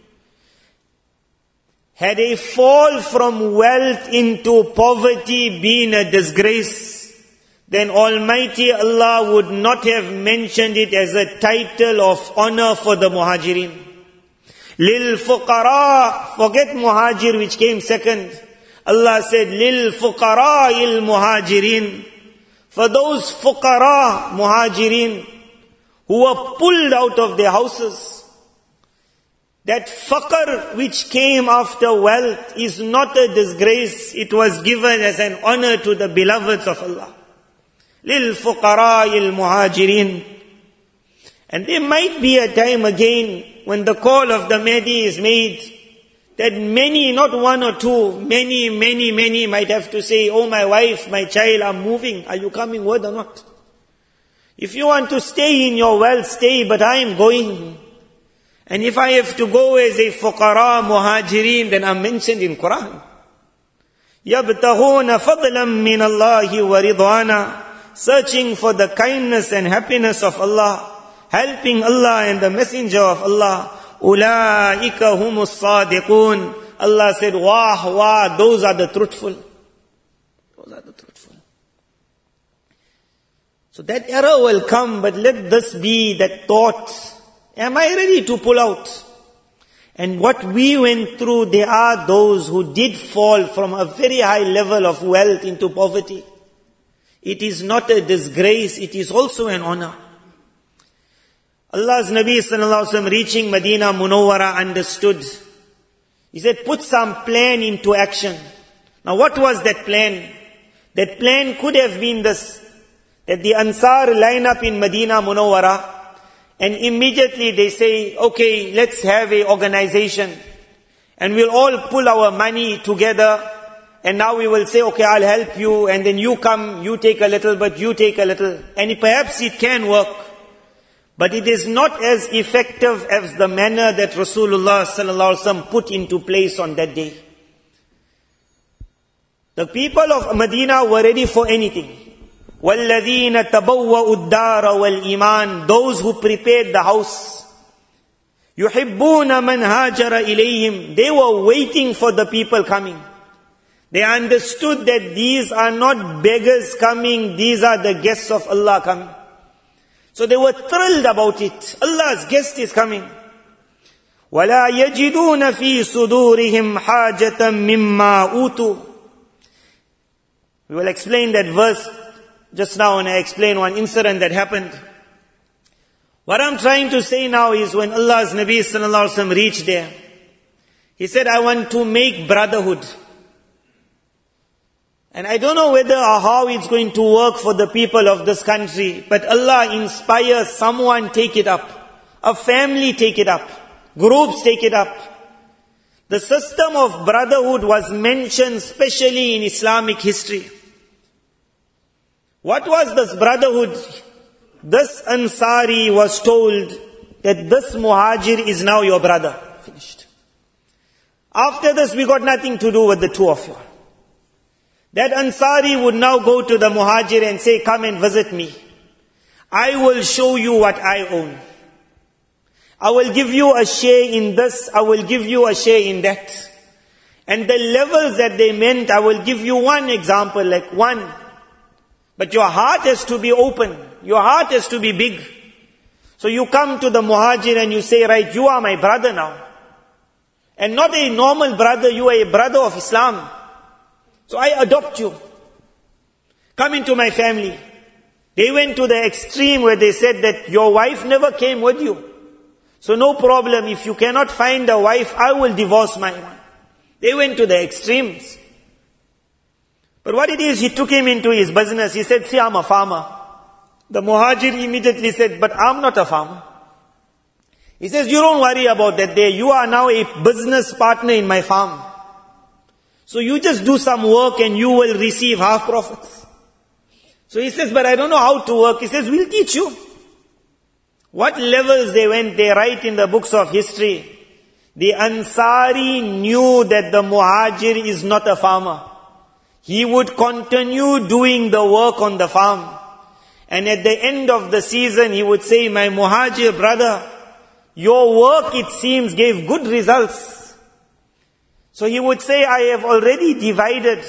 Had a fall from wealth into poverty been a disgrace, then Almighty Allah would not have mentioned it as a title of honor for the muhajirin. Lil fuqara, forget muhajir which came second. Allah said, Lil fuqara il muhajirin. For those fuqara, muhajirin, who were pulled out of their houses. That faqr which came after wealth is not a disgrace. It was given as an honor to the beloveds of Allah. Lil fuqara il muhajirin. And there might be a time again when the call of the Mahdi is made, that many, not one or two, many, many, many might have to say, oh my wife, my child, I'm moving. Are you coming with or not? If you want to stay in your wealth, stay, but I am going. And if I have to go as a fuqara muhajirin, then I'm mentioned in Quran. يَبْتَغُونَ فَضْلًا مِّنَ اللَّهِ وَرِضْوَانًا. Searching for the kindness and happiness of Allah, helping Allah and the messenger of Allah. أُولَٰئِكَ هُمُ الصَّادِقُونَ. Allah said, wah, wah, those are the truthful. Those are the truthful. So that era will come, but let this be that thought. Am I ready to pull out? And what we went through, there are those who did fall from a very high level of wealth into poverty. It is not a disgrace, it is also an honor. Allah's Nabi sallallahu alaihi wasallam reaching Medina Munawwara understood. He said, put some plan into action. Now what was that plan? That plan could have been this, that the Ansar line up in Medina Munawwara, and immediately they say, okay, let's have a organization. And we'll all pull our money together. And now we will say, okay, I'll help you. And then you come, you take a little, but you take a little. And perhaps it can work. But it is not as effective as the manner that Rasulullah sallallahu alaihi wasallam put into place on that day. The people of Medina were ready for anything. وَالَّذِينَ تَبَوَّأُوا الدَّارَ وَالْإِيمَانِ, those who prepared the house. يُحِبُّونَ مَنْ هَاجَرَ إِلَيْهِمْ, they were waiting for the people coming. They understood that these are not beggars coming, these are the guests of Allah coming. So they were thrilled about it. Allah's guest is coming. وَلَا يَجِدُونَ فِي صُدُورِهِمْ حَاجَةً مِمَّا أُوتُوا. We will explain that verse just now, and I explain one incident that happened. What I'm trying to say now is, when Allah's Nabi sallallahu alaihi wasallam reached there, he said, I want to make brotherhood. And I don't know whether or how it's going to work for the people of this country, but Allah inspires someone take it up. A family take it up. Groups take it up. The system of brotherhood was mentioned specially in Islamic history. What was this brotherhood? This Ansari was told that this Muhajir is now your brother. Finished. After this, we got nothing to do with the two of you. That Ansari would now go to the Muhajir and say, come and visit me. I will show you what I own. I will give you a share in this, I will give you a share in that. And the levels that they meant, I will give you one example, like one. But your heart has to be open. Your heart has to be big. So you come to the Muhajir and you say, right, you are my brother now. And not a normal brother, you are a brother of Islam. So I adopt you. Come into my family. They went to the extreme where they said that your wife never came with you. So no problem, if you cannot find a wife, I will divorce my one. They went to the extremes. But what it is, he took him into his business. He said, see, I'm a farmer. The Muhajir immediately said, but I'm not a farmer. He says, you don't worry about that there. You are now a business partner in my farm. So you just do some work and you will receive half profits. So he says, but I don't know how to work. He says, we'll teach you. What levels they went, they write in the books of history. The Ansari knew that the Muhajir is not a farmer. He would continue doing the work on the farm. And at the end of the season, he would say, my Muhajir brother, your work, it seems, gave good results. So he would say, I have already divided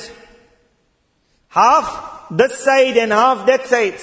half this side and half that side.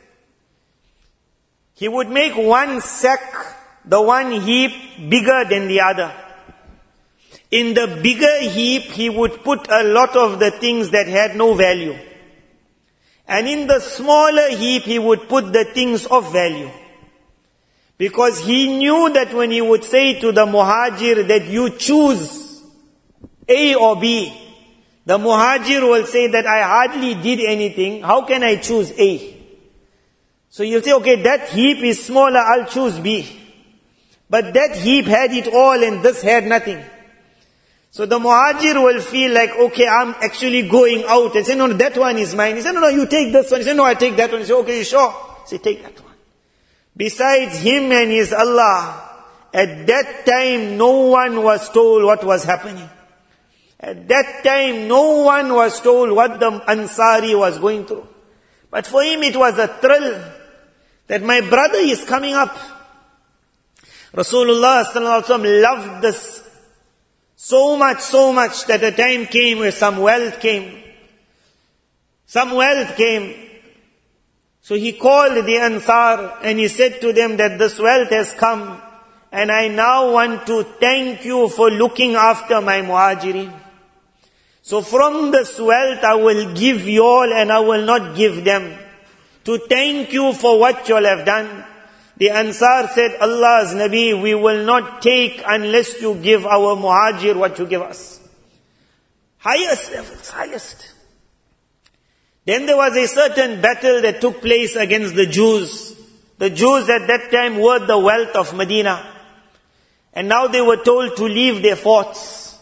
He would make one sack, the one heap, bigger than the other. In the bigger heap, he would put a lot of the things that had no value. And in the smaller heap, he would put the things of value. Because he knew that when he would say to the Muhajir that you choose A or B, the Muhajir will say that I hardly did anything. How can I choose A? So you'll say, okay, that heap is smaller, I'll choose B. But that heap had it all and this had nothing. So the Muhajir will feel like, okay, I'm actually going out. And say, no, no, that one is mine. He said, no, no, you take this one. He said, no, I take that one. He said, okay, you sure? He said, take that one. Besides him and his Allah, at that time, no one was told what was happening. At that time, no one was told what the Ansari was going through. But for him, it was a thrill that my brother is coming up. Rasulullah sallallahu alaihi wasallam loved this so much, so much that a time came where some wealth came. Some wealth came. So he called the Ansar and he said to them that this wealth has come and I now want to thank you for looking after my Muhajirin. So from this wealth I will give you all and I will not give them. To thank you for what you all have done. The Ansar said, Allah's Nabi, we will not take unless you give our Muhajir what you give us. Highest levels, highest. Then there was a certain battle that took place against the Jews. The Jews at that time were the wealth of Medina. And now they were told to leave their forts.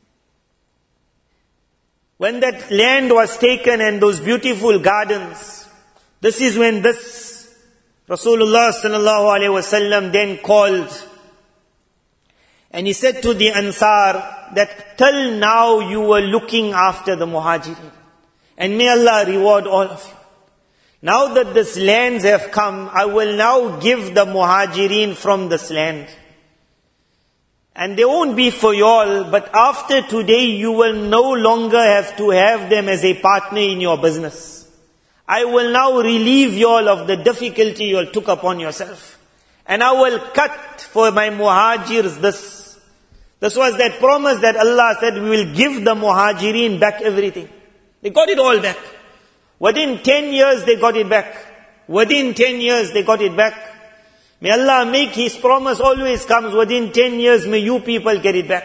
When that land was taken and those beautiful gardens, this is when this Rasulullah sallallahu alaihi wasallam then called And he said to the Ansar that till now you were looking after the Muhajirin. And may Allah reward all of you. Now that these lands have come, I will now give the Muhajirin from this land. And they won't be for you all, but after today you will no longer have to have them as a partner in your business. I will now relieve you all of the difficulty you all took upon yourself. And I will cut for my Muhajirs this. This was that promise that Allah said, we will give the Muhajirin back everything. They got it all back. Within ten years they got it back. Within ten years they got it back. May Allah make His promise always comes within ten years, may you people get it back.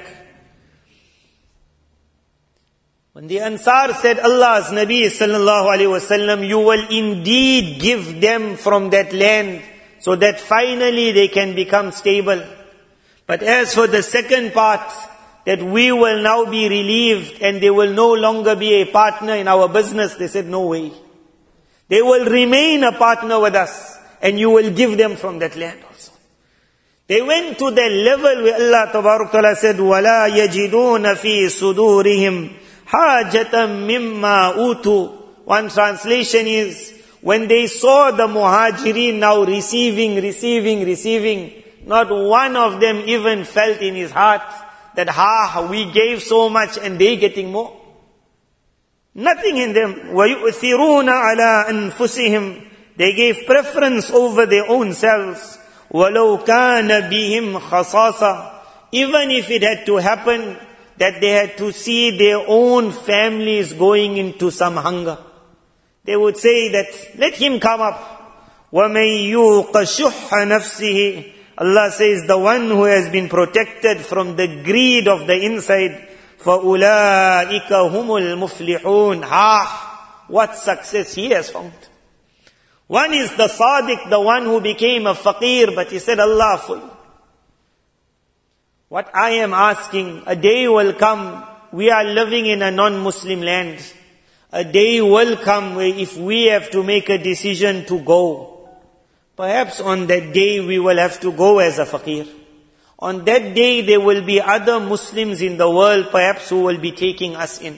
When the Ansar said, Allah's Nabi sallallahu alayhi wasallam, you will indeed give them from that land so that finally they can become stable. But as for the second part, that we will now be relieved and they will no longer be a partner in our business, they said, no way. They will remain a partner with us and you will give them from that land also. They went to the level where Allah Tabarak Ta'ala said, وَلَا يَجِدُونَ فِي صُدُورِهِمْ حَاجَةً مِمَّا أُوتُوا. One translation is, when they saw the Muhajirin now receiving, receiving, receiving, not one of them even felt in his heart that, ha, we gave so much and they getting more. Nothing in them. وَيُؤْثِرُونَ عَلَىٰ أَنفُسِهِمْ. They gave preference over their own selves. وَلَوْ كَانَ بِهِمْ خَصَاصًا. Even if it had to happen that they had to see their own families going into some hunger, they would say that, let him come up. وَمَن يُوقَ شُحَّ نَفْسِهِ. Allah says, the one who has been protected from the greed of the inside, فَأُولَٰئِكَ هُمُ الْمُفْلِحُونَ. Ha! What success he has found. One is the Sadiq, the one who became a faqir, but he said, Allah for you. What I am asking, a day will come, we are living in a non-Muslim land. A day will come where if we have to make a decision to go, perhaps on that day we will have to go as a faqir. On that day there will be other Muslims in the world perhaps who will be taking us in.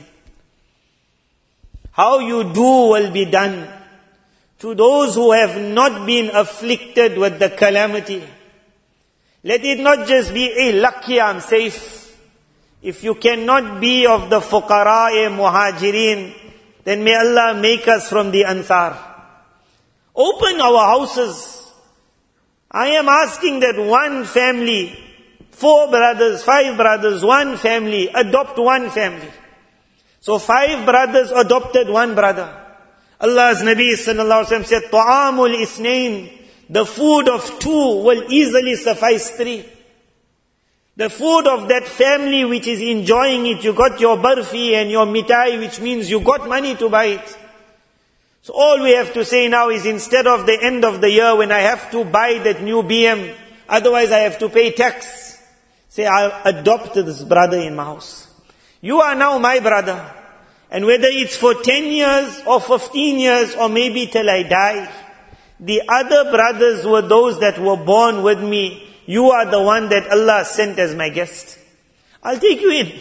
How you do will be done. To those who have not been afflicted with the calamity, let it not just be, hey, lucky I'm safe. If you cannot be of the fuqara, muhajirin, then may Allah make us from the Ansar. Open our houses. I am asking that one family, four brothers, five brothers, one family, adopt one family. So five brothers adopted one brother. Allah's Nabi sallallahu alaihi wasallam said, "Ta'amul isnain." The food of two will easily suffice three. The food of that family which is enjoying it, you got your barfi and your mitai, which means you got money to buy it. So all we have to say now is, instead of the end of the year when I have to buy that new B M, otherwise I have to pay tax, say, I'll adopt this brother in my house. You are now my brother. And whether it's for ten years or fifteen years or maybe till I die, the other brothers were those that were born with me. You are the one that Allah sent as my guest. I'll take you in.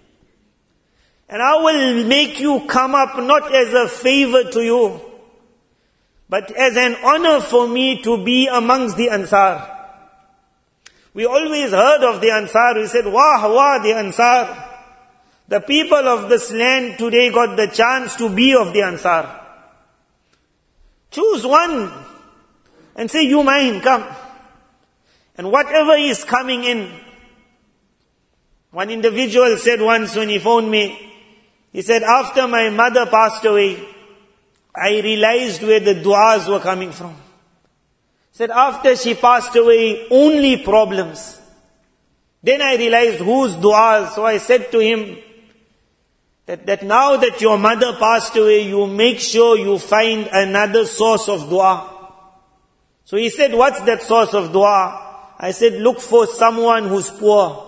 And I will make you come up not as a favor to you, but as an honor for me to be amongst the Ansar. We always heard of the Ansar. We said, wah, wah, the Ansar. The people of this land today got the chance to be of the Ansar. Choose one and say, you mine, come. And whatever is coming in. One individual said once when he phoned me, he said, after my mother passed away, I realized where the du'as were coming from. He said, after she passed away, only problems. Then I realized whose du'as. So I said to him, that, that now that your mother passed away, you make sure you find another source of dua. So he said, what's that source of dua? I said, look for someone who's poor.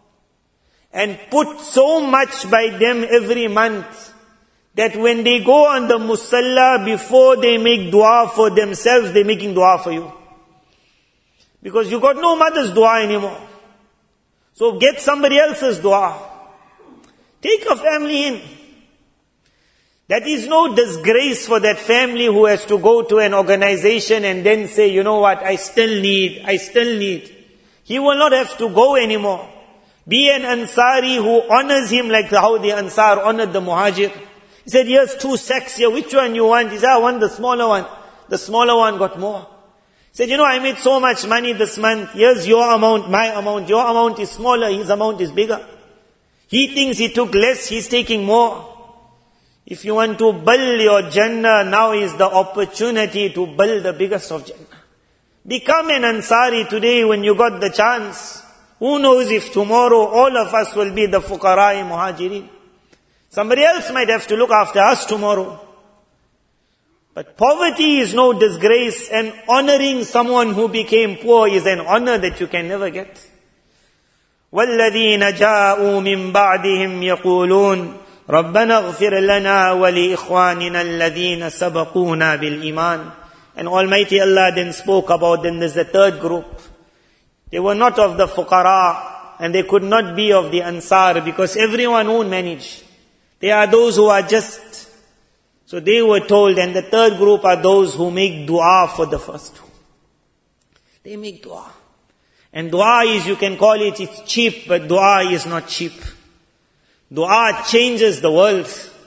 And put so much by them every month, that when they go on the musalla, before they make dua for themselves, they're making dua for you. Because you got no mother's dua anymore. So get somebody else's dua. Take a family in. That is no disgrace for that family who has to go to an organization and then say, you know what, I still need, I still need. He will not have to go anymore. Be an Ansari who honors him like how the Ansar honored the Muhajir. He said, here's two sacks here, which one you want? He said, I want the smaller one. The smaller one got more. He said, you know, I made so much money this month. Here's your amount, my amount. Your amount is smaller, his amount is bigger. He thinks he took less, he's taking more. If you want to build your Jannah, now is the opportunity to build the biggest of Jannah. Become an Ansari today when you got the chance. Who knows if tomorrow all of us will be the Fuqara'i Muhajirin. Somebody else might have to look after us tomorrow. But poverty is no disgrace, and honoring someone who became poor is an honor that you can never get. وَالَّذِينَ جَاءُوا مِن بَعْدِهِمْ يَقُولُونَ رَبَّنَا اغْفِرْ لَنَا وَلِإِخْوَانِنَا الَّذِينَ سَبَقُونَا بِالْإِيمَانِ. And Almighty Allah then spoke about them. There's a third group. They were not of the fuqara, and they could not be of the Ansar, because everyone won't manage. They are those who are just. So they were told, and the third group are those who make dua for the first two. They make dua. And dua is, you can call it, it's cheap, but dua is not cheap. Dua changes the world.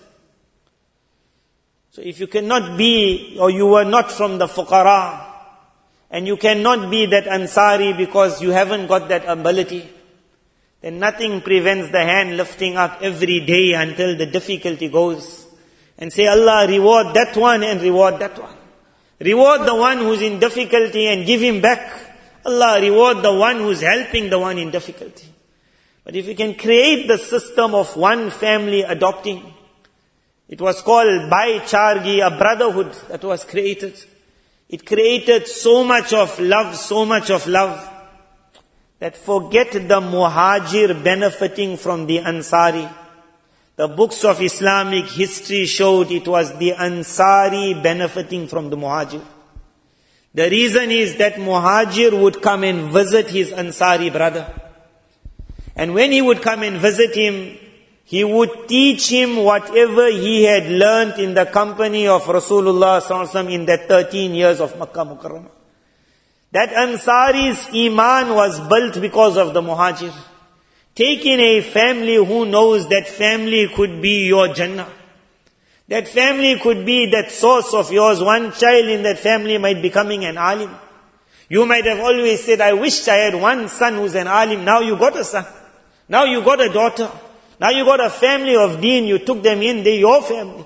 So if you cannot be, or you were not from the fuqara, and you cannot be that Ansari because you haven't got that ability, then nothing prevents the hand lifting up every day until the difficulty goes. And say, Allah, reward that one and reward that one. Reward the one who's in difficulty and give him back. Allah, reward the one who's helping the one in difficulty. But if you can create the system of one family adopting, it was called Bhai-Chargi, a brotherhood that was created. It created so much of love, so much of love, that forget the Muhajir benefiting from the Ansari. The books of Islamic history showed it was the Ansari benefiting from the Muhajir. The reason is that Muhajir would come and visit his Ansari brother. And when he would come and visit him, he would teach him whatever he had learnt in the company of Rasulullah sallallahu alaihi wasallam in that thirteen years of Makkah Mukarramah. That Ansari's iman was built because of the Muhajir. Take in a family who knows that family could be your Jannah. That family could be that source of yours. One child in that family might be becoming an alim. You might have always said, I wished I had one son who's an alim. Now you got a son. Now you got a daughter. Now you got a family of deen. You took them in. They're your family.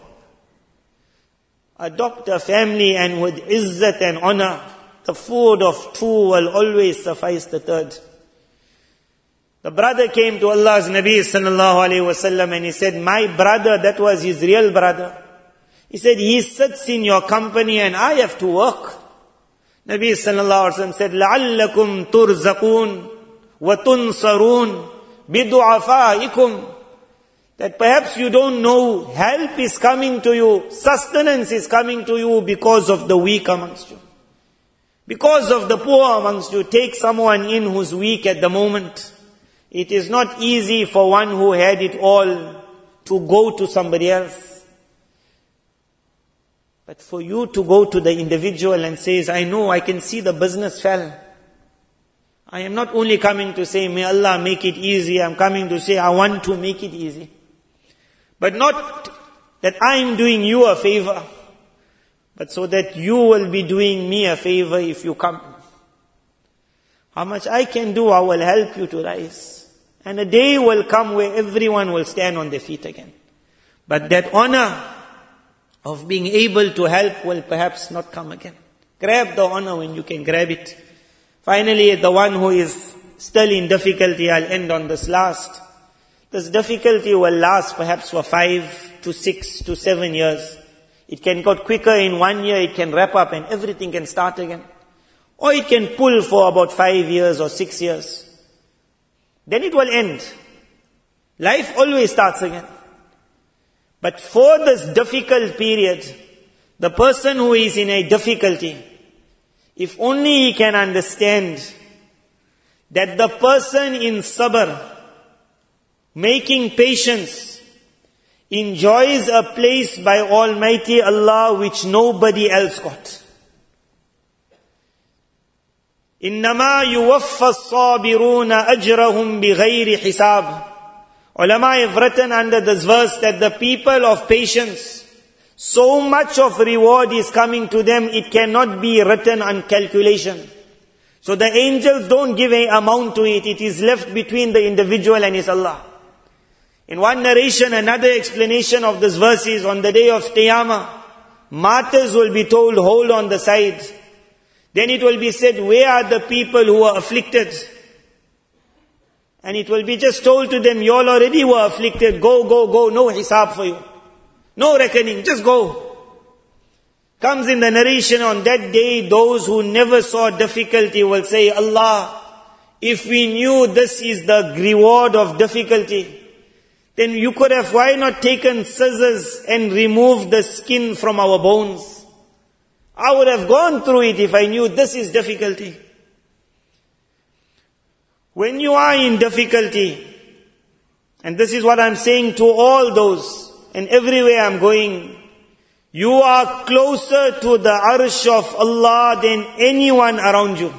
Adopt a family, and with izzat and honor, the food of two will always suffice the third. The brother came to Allah's Nabi sallallahu alayhi wasallam and he said, my brother, that was his real brother. He said, he sits in your company and I have to work. Nabi sallallahu alayhi wasallam said, لَعَلَّكُمْ تُرْزَقُونَ وَتُنْصَرُونَ بِدُعَفَائِكُمْ. That perhaps you don't know, help is coming to you, sustenance is coming to you because of the weak amongst you. Because of the poor amongst you. Take someone in who's weak at the moment. It is not easy for one who had it all to go to somebody else. But for you to go to the individual and says, I know, I can see the business fell. I am not only coming to say, may Allah make it easy. I'm coming to say, I want to make it easy. But not that I'm doing you a favor, but so that you will be doing me a favor if you come. How much I can do, I will help you to rise. And a day will come where everyone will stand on their feet again. But that honor of being able to help will perhaps not come again. Grab the honor when you can grab it. Finally, the one who is still in difficulty, I'll end on this last. This difficulty will last perhaps for five to six to seven years. It can go quicker in one year, it can wrap up and everything can start again. Or it can pull for about five years or six years. Then it will end. Life always starts again. But for this difficult period, the person who is in a difficulty, if only he can understand that the person in sabr, making patience, enjoys a place by Almighty Allah which nobody else got. إِنَّمَا يُوَفَّى الصَّابِرُونَ أَجْرَهُمْ بِغَيْرِ حِسَابٍ. Ulama have written under this verse that the people of patience, so much of reward is coming to them, it cannot be written on calculation. So the angels don't give an amount to it, it is left between the individual and his Allah. In one narration, another explanation of this verse is, on the day of Qiyamah, martyrs will be told, hold on the side. Then it will be said, where are the people who are afflicted? And it will be just told to them, you all already were afflicted, go, go, go, no hisab for you. No reckoning, just go. Comes in the narration, on that day, those who never saw difficulty will say, Allah, if we knew this is the reward of difficulty, then you could have, why not taken scissors and removed the skin from our bones? I would have gone through it if I knew this is difficulty. When you are in difficulty, and this is what I'm saying to all those, and everywhere I'm going, you are closer to the arsh of Allah than anyone around you.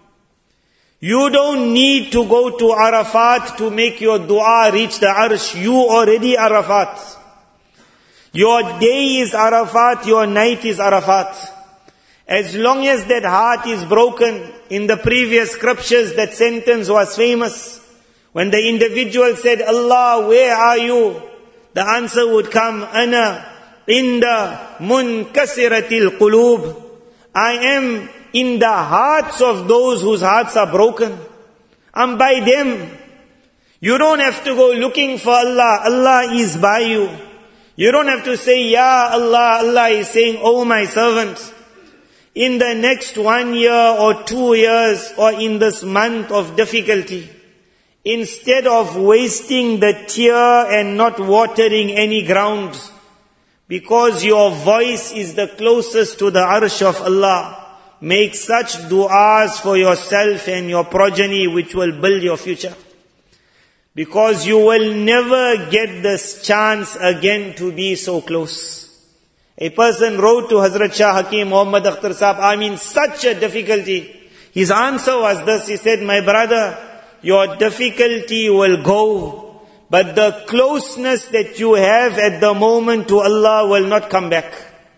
You don't need to go to Arafat to make your dua reach the arsh. You already Arafat. Your day is Arafat, your night is Arafat. As long as that heart is broken, in the previous scriptures that sentence was famous. When the individual said, Allah, where are you? The answer would come, Ana inda munkasiratil qulub. I am in the hearts of those whose hearts are broken. I'm by them. You don't have to go looking for Allah. Allah is by you. You don't have to say, Ya Allah. Allah is saying, oh my servant, in the next one year or two years or in this month of difficulty, instead of wasting the tear and not watering any ground, because your voice is the closest to the arsh of Allah, make such du'as for yourself and your progeny which will build your future. Because you will never get this chance again to be so close. A person wrote to Hazrat Shah Hakim Muhammad Akhtar Sahab, I'm in such a difficulty. His answer was this, he said, my brother, your difficulty will go, but the closeness that you have at the moment to Allah will not come back.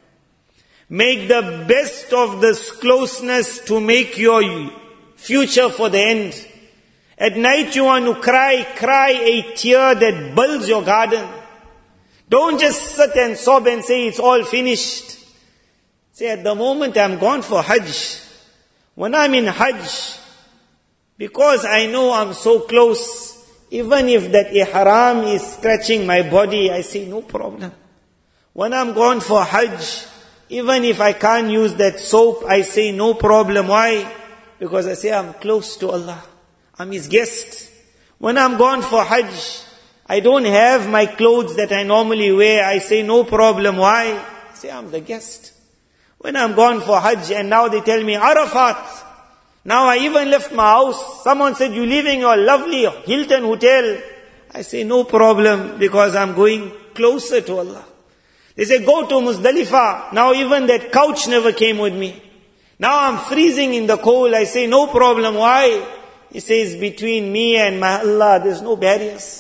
Make the best of this closeness to make your future for the end. At night you want to cry, cry a tear that builds your garden. Don't just sit and sob and say it's all finished. Say, at the moment I'm gone for Hajj. When I'm in Hajj, because I know I'm so close, even if that ihram is scratching my body, I say no problem. When I'm gone for Hajj, even if I can't use that soap, I say no problem. Why? Because I say I'm close to Allah. I'm His guest. When I'm gone for Hajj, I don't have my clothes that I normally wear. I say no problem. Why? I say I'm the guest. When I'm gone for Hajj and now they tell me Arafat. Now I even left my house. Someone said, you leaving your lovely Hilton hotel. I say no problem because I'm going closer to Allah. They say go to Muzdalifah. Now even that couch never came with me. Now I'm freezing in the cold. I say no problem. Why? He says between me and my Allah there's no barriers.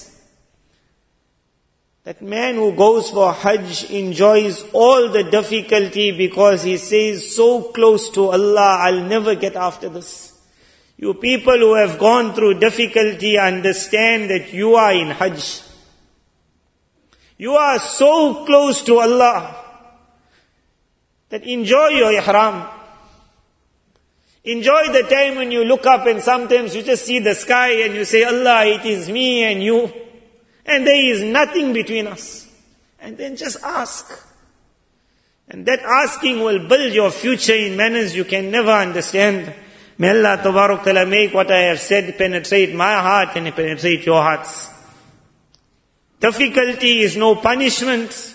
That man who goes for Hajj enjoys all the difficulty because he says, so close to Allah, I'll never get after this. You people who have gone through difficulty understand that you are in Hajj. You are so close to Allah that enjoy your ihram. Enjoy the time when you look up and sometimes you just see the sky and you say, Allah, it is me and you. And there is nothing between us. And then just ask. And that asking will build your future in manners you can never understand. May Allah Tabarak Ta'ala make what I have said penetrate my heart and penetrate your hearts. Difficulty is no punishment.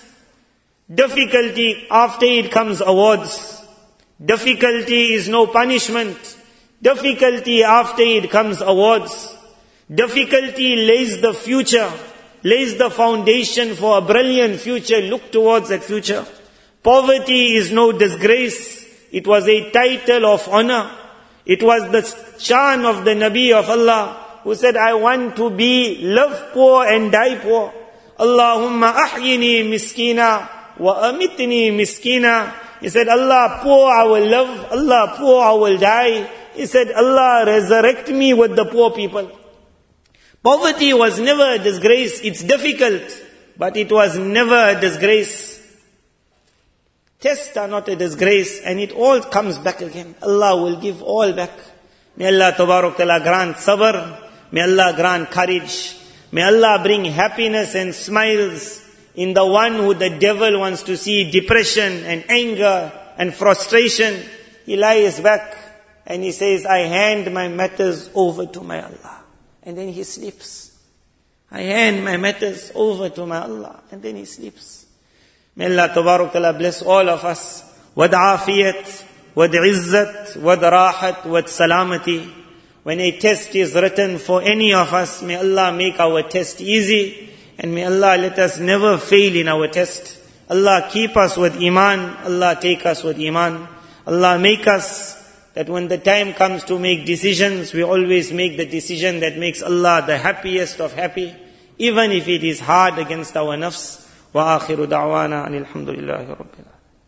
Difficulty, after it comes awards. Difficulty is no punishment. Difficulty, after it comes awards. Difficulty lays the future, lays the foundation for a brilliant future. Look towards that future. Poverty is no disgrace. It was a title of honor. It was the shan of the Nabi of Allah, who said, I want to be, live poor and die poor. Allahumma ahyini miskina wa amitni miskina. He said, Allah, poor I will live. Allah, poor I will die. He said, Allah, resurrect me with the poor people. Poverty was never a disgrace. It's difficult, but it was never a disgrace. Tests are not a disgrace, and it all comes back again. Allah will give all back. May Allah Tabarak Ta'ala grant sabr. May Allah grant courage. May Allah bring happiness and smiles in the one who the devil wants to see depression and anger and frustration. He lies back and he says, I hand my matters over to my Allah. And then he sleeps. I hand my matters over to my Allah. And then he sleeps. May Allah Tabarak Ta'ala bless all of us with afiyat, with izzat, with rahat, with salamati. When a test is written for any of us, may Allah make our test easy. And may Allah let us never fail in our test. Allah keep us with iman. Allah take us with iman. Allah make us that when the time comes to make decisions, we always make the decision that makes Allah the happiest of happy, even if it is hard against our nafs. Wa akhiru da'wana alhamdulillahi rabbil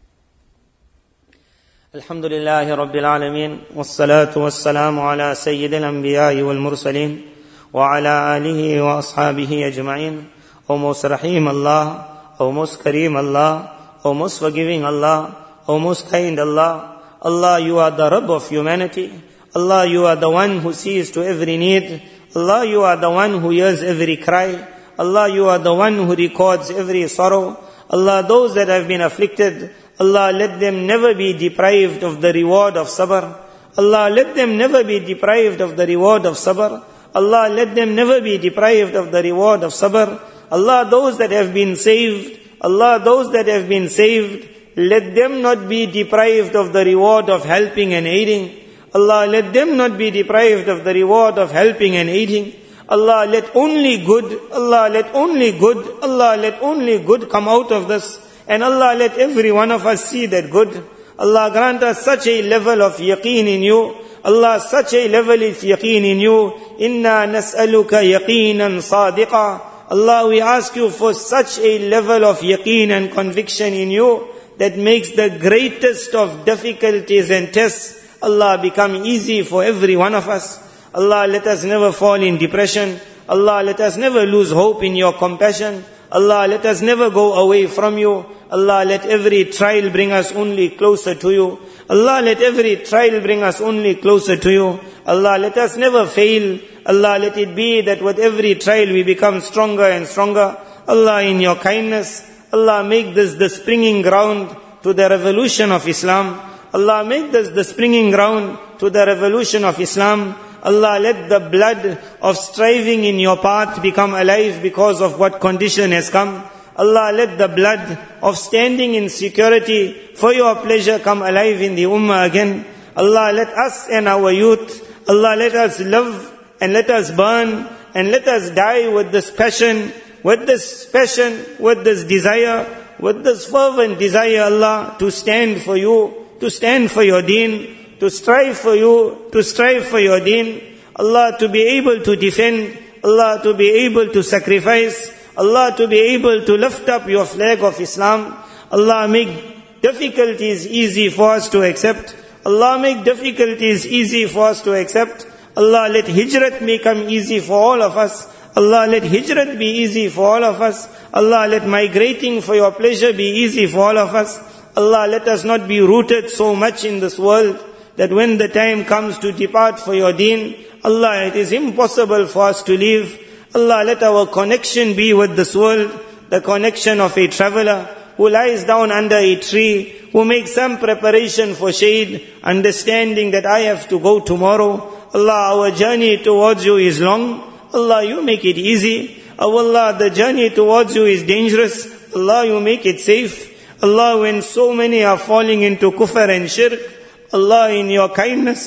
alamin. Alhamdulillahi rabbil alamin. Wassalatu wassalamu ala sayyidil anbiya'i wal mursaleen. Wa ala alihi wa ashabihi ajma'in. O most rahim Allah, O most kareem Allah, O most forgiving Allah, O most kind Allah. Allah, you are the Rabb of humanity. Allah, you are the one who sees to every need. Allah, you are the one who hears every cry. Allah, you are the one who records every sorrow. Allah, those that have been afflicted, Allah, let them never be deprived of the reward of sabr. Allah, let them never be deprived of the reward of sabr. Allah, let them never be deprived of the reward of sabr. Allah, those that have been saved, Allah, those that have been saved, let them not be deprived of the reward of helping and aiding. Allah, let them not be deprived of the reward of helping and aiding. Allah, let only good, Allah, let only good, Allah, let only good come out of this. And Allah, let every one of us see that good. Allah, grant us such a level of yaqeen in you. Allah, such a level of yaqeen in you. Inna nas'aluka yaqeenan sadiqa. Allah, we ask you for such a level of yaqeen and conviction in you that makes the greatest of difficulties and tests, Allah, become easy for every one of us. Allah, let us never fall in depression. Allah, let us never lose hope in your compassion. Allah, let us never go away from you. Allah, let every trial bring us only closer to you. Allah, let every trial bring us only closer to you. Allah, let us never fail. Allah, let it be that with every trial we become stronger and stronger. Allah, in your kindness, Allah, make this the springing ground to the revolution of Islam. Allah, make this the springing ground to the revolution of Islam. Allah, let the blood of striving in your path become alive because of what condition has come. Allah, let the blood of standing in security for your pleasure come alive in the ummah again. Allah, let us and our youth, Allah, let us live and let us burn and let us die with this passion, with this passion, with this desire, with this fervent desire, Allah, to stand for you, to stand for your deen, to strive for you, to strive for your deen. Allah, to be able to defend, Allah, to be able to sacrifice, Allah, to be able to lift up your flag of Islam. Allah, make difficulties easy for us to accept. Allah, make difficulties easy for us to accept. Allah, let hijrat become easy for all of us. Allah, let hijrat be easy for all of us. Allah, let migrating for your pleasure be easy for all of us. Allah, let us not be rooted so much in this world that when the time comes to depart for your deen, Allah, it is impossible for us to leave. Allah, let our connection be with this world, the connection of a traveler who lies down under a tree, who makes some preparation for shade, understanding that I have to go tomorrow. Allah, our journey towards you is long. Allah, you make it easy. Oh Allah, the journey towards you is dangerous. Allah, you make it safe. Allah, when so many are falling into kufr and shirk, Allah, in your kindness,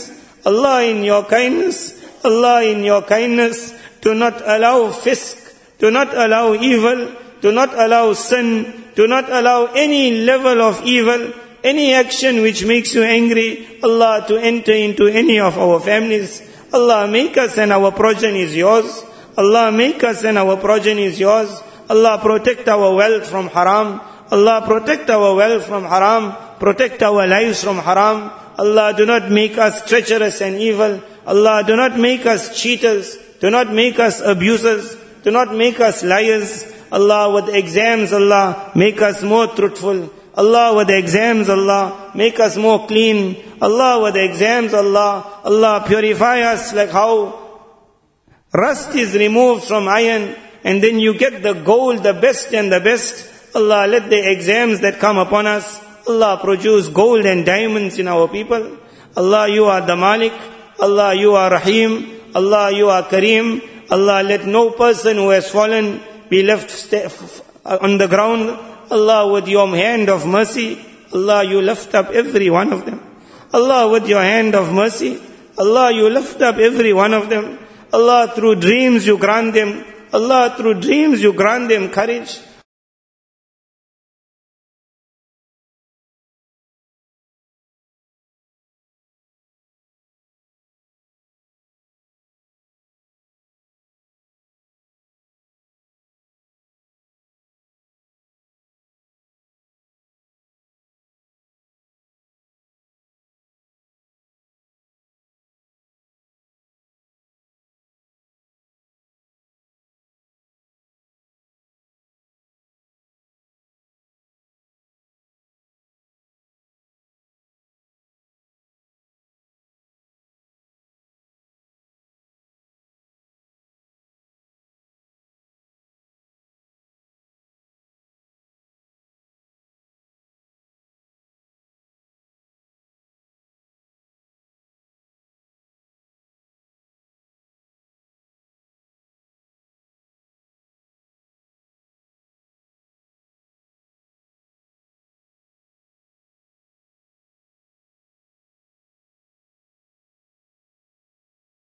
Allah, in your kindness, Allah, in your kindness, do not allow fisk, do not allow evil, do not allow sin, do not allow any level of evil, any action which makes you angry, Allah, to enter into any of our families. Allah, make us and our progeny is yours. Allah, make us and our progeny is yours. Allah, protect our wealth from haram. Allah, protect our wealth from haram. Protect our lives from haram. Allah, do not make us treacherous and evil. Allah, do not make us cheaters. Do not make us abusers. Do not make us liars. Allah, with exams, Allah, make us more truthful. Allah, with the exams, Allah, make us more clean. Allah, with the exams, Allah, Allah, purify us like how rust is removed from iron and then you get the gold, the best and the best. Allah, let the exams that come upon us, Allah, produce gold and diamonds in our people. Allah, you are the Malik. Allah, you are Rahim. Allah, you are Kareem. Allah, let no person who has fallen be left st- on the ground. Allah, with your hand of mercy, Allah, you lift up every one of them. Allah, with your hand of mercy, Allah, you lift up every one of them. Allah, through dreams you grant them. Allah, through dreams you grant them courage.